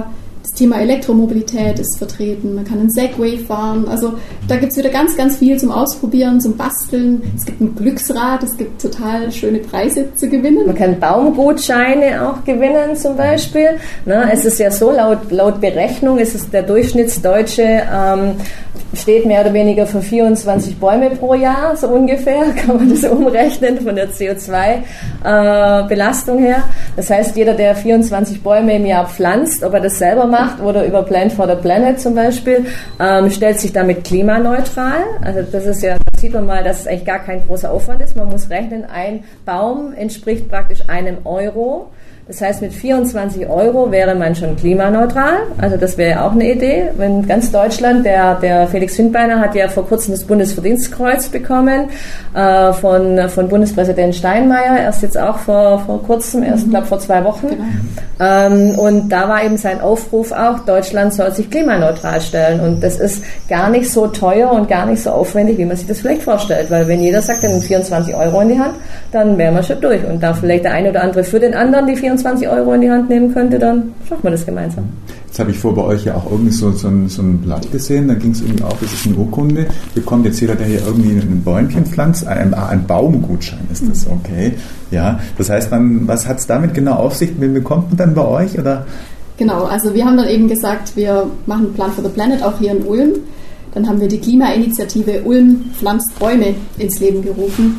Das Thema Elektromobilität ist vertreten. Man kann einen Segway fahren. Also da gibt es wieder ganz, ganz viel zum Ausprobieren, zum Basteln. Es gibt ein Glücksrad, es gibt total schöne Preise zu gewinnen. Man kann Baumgutscheine auch gewinnen zum Beispiel. Es ist ja so, laut Berechnung ist es der Durchschnittsdeutsche steht mehr oder weniger für 24 Bäume pro Jahr, so ungefähr, kann man das umrechnen von der CO2-Belastung her. Das heißt, jeder, der 24 Bäume im Jahr pflanzt, ob er das selber macht oder über Plant for the Planet zum Beispiel, stellt sich damit klimaneutral. Also das ist ja, da sieht man mal, dass es eigentlich gar kein großer Aufwand ist. Man muss rechnen, ein Baum entspricht praktisch €1. Das heißt, mit 24 € wäre man schon klimaneutral. Also das wäre auch eine Idee. Wenn ganz Deutschland, der Felix Hündbeiner hat ja vor kurzem das Bundesverdienstkreuz bekommen von Bundespräsident Steinmeier, erst jetzt auch vor kurzem, erst glaube vor 2 Wochen. Genau. Und da war eben sein Aufruf auch, Deutschland soll sich klimaneutral stellen. Und das ist gar nicht so teuer und gar nicht so aufwendig, wie man sich das vielleicht vorstellt. Weil wenn jeder sagt, dann 24 € in die Hand, dann wären wir schon durch. Und da vielleicht der eine oder andere für den anderen die 24 € in die Hand nehmen könnte, dann schaffen wir das gemeinsam. Jetzt habe ich vor bei euch ja auch irgendwie so ein Blatt gesehen, da ging es irgendwie auch, das ist eine Urkunde, bekommt jetzt jeder, der hier irgendwie ein Bäumchen pflanzt, ein Baumgutschein ist das, okay. Ja, das heißt, was hat es damit genau auf sich, wen bekommt man dann bei euch? Oder? Genau, also wir haben dann eben gesagt, wir machen Plant for the Planet auch hier in Ulm. Dann haben wir die Klimainitiative Ulm pflanzt Bäume ins Leben gerufen.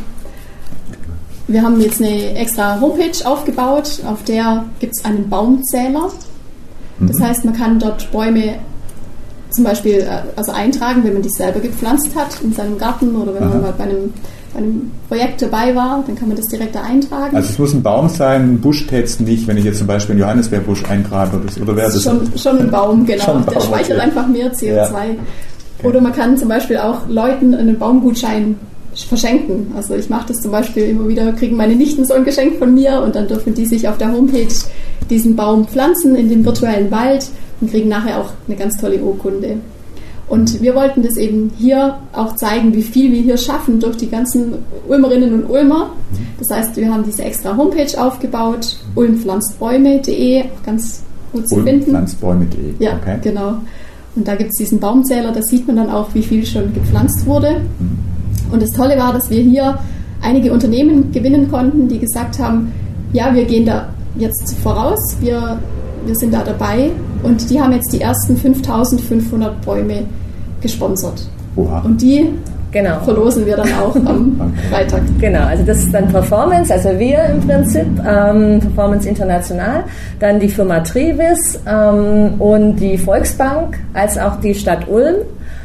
Wir haben jetzt eine extra Homepage aufgebaut, auf der gibt es einen Baumzähler. Das heißt, man kann dort Bäume zum Beispiel eintragen, wenn man die selber gepflanzt hat in seinem Garten oder wenn man mal bei einem Projekt dabei war, dann kann man das direkt da eintragen. Also es muss ein Baum sein, ein Busch tät's nicht, wenn ich jetzt zum Beispiel einen Johannisbeerbusch eingrabe oder wäre das? Schon ein Baum, genau. Ein Baum, der speichert einfach mehr CO2. Ja. Okay. Oder man kann zum Beispiel auch Leuten einen Baumgutschein verschenken. Also ich mache das zum Beispiel immer wieder, kriegen meine Nichten so ein Geschenk von mir und dann dürfen die sich auf der Homepage diesen Baum pflanzen in dem virtuellen Wald und kriegen nachher auch eine ganz tolle Urkunde. Und wir wollten das eben hier auch zeigen, wie viel wir hier schaffen durch die ganzen Ulmerinnen und Ulmer. Das heißt, wir haben diese extra Homepage aufgebaut, ulmpflanztbäume.de, ganz gut zu finden. Ulmpflanztbäume.de, ja, okay. Genau. Und da gibt es diesen Baumzähler, da sieht man dann auch, wie viel schon gepflanzt wurde. Und das Tolle war, dass wir hier einige Unternehmen gewinnen konnten, die gesagt haben, ja, wir gehen da jetzt voraus, wir sind da dabei und die haben jetzt die ersten 5.500 Bäume gesponsert. Oha. Und die verlosen wir dann auch am Freitag. Genau, also das ist dann Performance, also wir im Prinzip, Performance International, dann die Firma Trivis und die Volksbank, als auch die Stadt Ulm.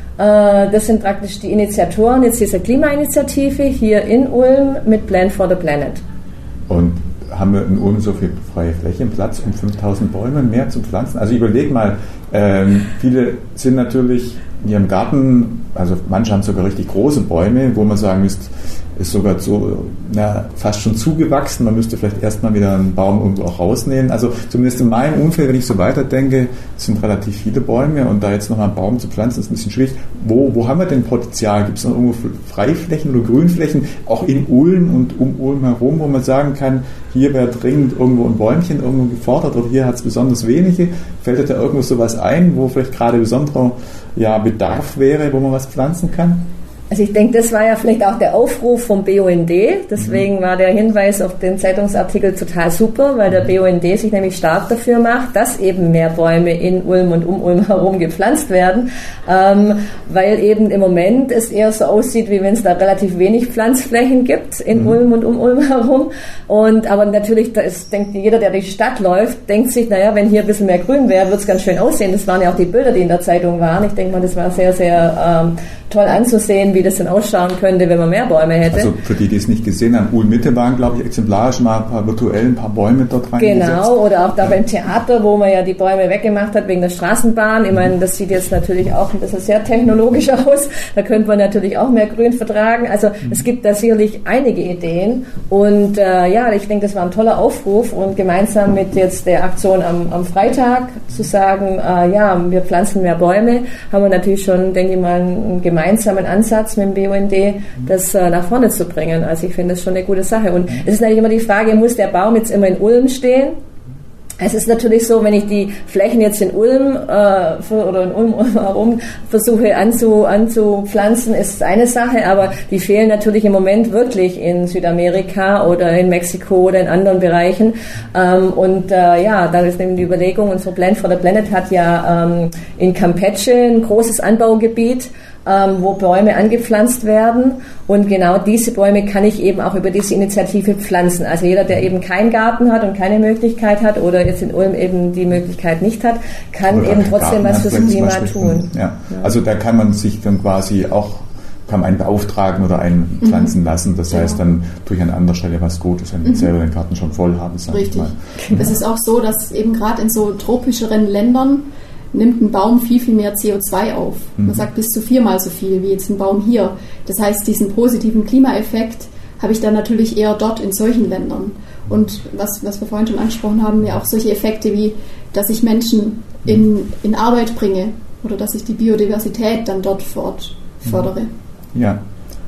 Das sind praktisch die Initiatoren jetzt dieser Klimainitiative hier in Ulm mit Plant for the Planet. Und haben wir in Ulm so viel freie Fläche, Platz, um 5.000 Bäume mehr zu pflanzen? Also überleg mal, viele sind natürlich in ihrem Garten, also manche haben sogar richtig große Bäume, wo man sagen müsste, ist sogar so fast schon zugewachsen. Man müsste vielleicht erstmal wieder einen Baum irgendwo auch rausnehmen. Also zumindest in meinem Umfeld, wenn ich so weiterdenke, sind relativ viele Bäume und da jetzt nochmal einen Baum zu pflanzen, ist ein bisschen schwierig. Wo haben wir denn Potenzial? Gibt es noch irgendwo Freiflächen oder Grünflächen, auch in Ulm und um Ulm herum, wo man sagen kann, hier wäre dringend irgendwo ein Bäumchen irgendwo gefordert oder hier hat es besonders wenige? Fällt dir da irgendwo sowas ein, wo vielleicht gerade besonderer Bedarf wäre, wo man was pflanzen kann? Also ich denke, das war ja vielleicht auch der Aufruf vom BUND, deswegen war der Hinweis auf den Zeitungsartikel total super, weil der BUND sich nämlich stark dafür macht, dass eben mehr Bäume in Ulm und um Ulm herum gepflanzt werden, weil eben im Moment es eher so aussieht, wie wenn es da relativ wenig Pflanzflächen gibt in Ulm und um Ulm herum. Aber natürlich, denkt jeder, der durch die Stadt läuft, denkt sich, naja, wenn hier ein bisschen mehr Grün wäre, wird es ganz schön aussehen. Das waren ja auch die Bilder, die in der Zeitung waren. Ich denke mal, das war sehr, sehr toll anzusehen, wie das denn ausschauen könnte, wenn man mehr Bäume hätte. Also für die es nicht gesehen haben, Ulm-Mitte waren, glaube ich, exemplarisch mal ein paar Bäume dort reingesetzt. Genau, oder auch da beim Theater, wo man ja die Bäume weggemacht hat wegen der Straßenbahn. Ich meine, das sieht jetzt natürlich auch ein bisschen sehr technologisch aus. Da könnte man natürlich auch mehr Grün vertragen. Also es gibt da sicherlich einige Ideen. Und ich denke, das war ein toller Aufruf. Und gemeinsam mit jetzt der Aktion am Freitag zu sagen, wir pflanzen mehr Bäume, haben wir natürlich schon, denke ich mal, einen gemeinsamen Ansatz mit dem BUND, das nach vorne zu bringen. Also ich finde das schon eine gute Sache. Und es ist natürlich immer die Frage, muss der Baum jetzt immer in Ulm stehen? Es ist natürlich so, wenn ich die Flächen jetzt in Ulm oder in Ulm herum versuche anzupflanzen, ist eine Sache, aber die fehlen natürlich im Moment wirklich in Südamerika oder in Mexiko oder in anderen Bereichen. Da ist eben die Überlegung, unsere Plant for the Planet hat ja in Campeche ein großes Anbaugebiet, wo Bäume angepflanzt werden, und genau diese Bäume kann ich eben auch über diese Initiative pflanzen. Also jeder, der eben keinen Garten hat und keine Möglichkeit hat oder jetzt in Ulm eben die Möglichkeit nicht hat, kann eben trotzdem was fürs Klima tun. Ja. Also da kann man sich dann quasi auch, kann man einen beauftragen oder einen pflanzen lassen. Das heißt, dann tue ich an anderer Stelle was Gutes, wenn wir selber den Garten schon voll haben. Richtig. Es ist auch so, dass eben gerade in so tropischeren Ländern nimmt ein Baum viel, viel mehr CO2 auf. Man sagt bis zu 4-mal so viel wie jetzt ein Baum hier. Das heißt, diesen positiven Klimaeffekt habe ich dann natürlich eher dort in solchen Ländern. Und was wir vorhin schon angesprochen haben, ja auch solche Effekte wie, dass ich Menschen in Arbeit bringe oder dass ich die Biodiversität dann dort vor Ort fördere. Ja.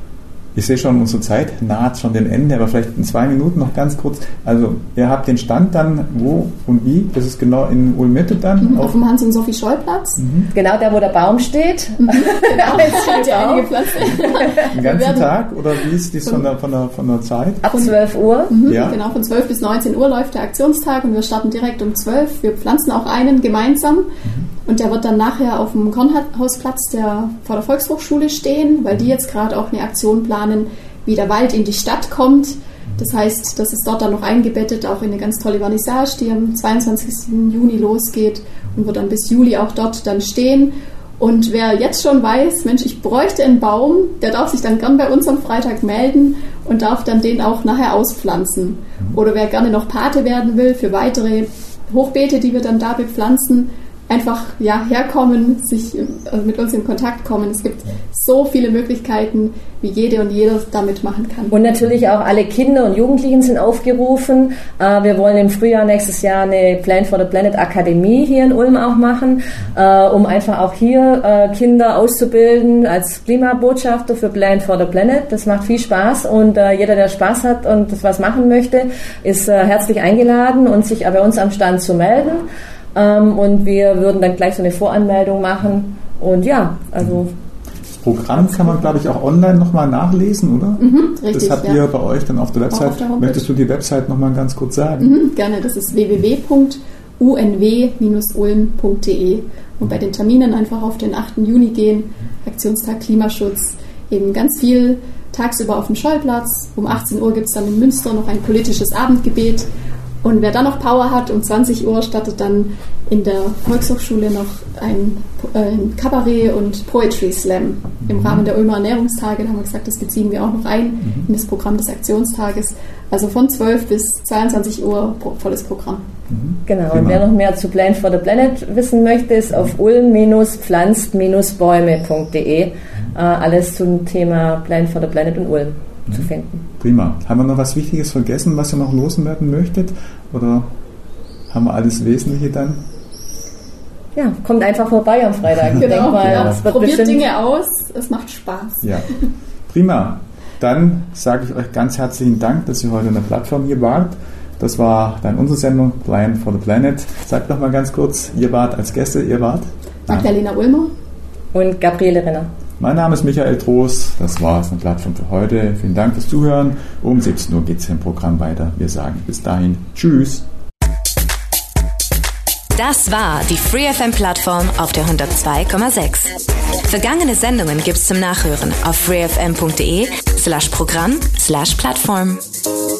Ich sehe schon, unsere Zeit naht schon dem Ende, aber vielleicht in 2 Minuten noch ganz kurz. Also ihr habt den Stand dann wo und wie? Das ist genau in Ulm-Mitte dann? Auf dem Hans-und-Sophie-Scholl-Platz. Genau da, wo der Baum steht. Genau, jetzt steht ja einige Pflanzen. Den ganzen Tag oder wie ist das von der Zeit? Ab 12 Uhr. Genau, von 12 bis 19 Uhr läuft der Aktionstag und wir starten direkt um 12. Wir pflanzen auch einen gemeinsam. Und der wird dann nachher auf dem Kornhausplatz vor der Volkshochschule stehen, weil die jetzt gerade auch eine Aktion planen, wie der Wald in die Stadt kommt. Das heißt, das ist dort dann noch eingebettet, auch in eine ganz tolle Vernissage, die am 22. Juni losgeht und wird dann bis Juli auch dort dann stehen. Und wer jetzt schon weiß, Mensch, ich bräuchte einen Baum, der darf sich dann gern bei uns am Freitag melden und darf dann den auch nachher auspflanzen. Oder wer gerne noch Pate werden will für weitere Hochbeete, die wir dann da bepflanzen, einfach herkommen, mit uns in Kontakt kommen. Es gibt so viele Möglichkeiten, wie jede und jeder damit machen kann. Und natürlich auch alle Kinder und Jugendlichen sind aufgerufen. Wir wollen im Frühjahr nächstes Jahr eine Plant for the Planet Akademie hier in Ulm auch machen, um einfach auch hier Kinder auszubilden als Klimabotschafter für Plant for the Planet. Das macht viel Spaß und jeder, der Spaß hat und das was machen möchte, ist herzlich eingeladen und sich bei uns am Stand zu melden. Und wir würden dann gleich so eine Voranmeldung machen. Und das Programm kann man, glaube ich, auch online nochmal nachlesen, oder? Richtig, das habt ihr bei euch dann auf der Website. Auf der Möchtest du die Website nochmal ganz kurz sagen? Gerne, das ist www.unw-ulm.de und bei den Terminen einfach auf den 8. Juni gehen, Aktionstag Klimaschutz, eben ganz viel tagsüber auf dem Schollplatz. Um 18 Uhr gibt es dann in Münster noch ein politisches Abendgebet. Und wer dann noch Power hat, um 20 Uhr startet dann in der Volkshochschule noch ein Kabarett und Poetry Slam im Rahmen der Ulmer Ernährungstage. Da haben wir gesagt, das beziehen wir auch noch ein in das Programm des Aktionstages. Also von 12 bis 22 Uhr volles Programm. Genau, und wer noch mehr zu Plant for the Planet wissen möchte, ist auf ulm-pflanzt-bäume.de alles zum Thema Plant for the Planet in Ulm zu finden. Prima. Haben wir noch was Wichtiges vergessen, was ihr noch loswerden möchtet? Oder haben wir alles Wesentliche dann? Ja, kommt einfach vorbei am Freitag. Genau, probiert Dinge aus, es macht Spaß. Ja, prima. Dann sage ich euch ganz herzlichen Dank, dass ihr heute in der Plattform hier wart. Das war dann unsere Sendung Plant for the Planet. Sagt noch mal ganz kurz, ihr wart als Gäste, Magdalena Ulmer und Gabriele Renner. Mein Name ist Michael Trost, das war es eine Plattform für heute. Vielen Dank fürs Zuhören. Um 17 Uhr geht es im Programm weiter. Wir sagen bis dahin Tschüss. Das war die FreeFM-Plattform auf der 102,6. Vergangene Sendungen gibt's zum Nachhören auf freefm.de/Programm/Plattform.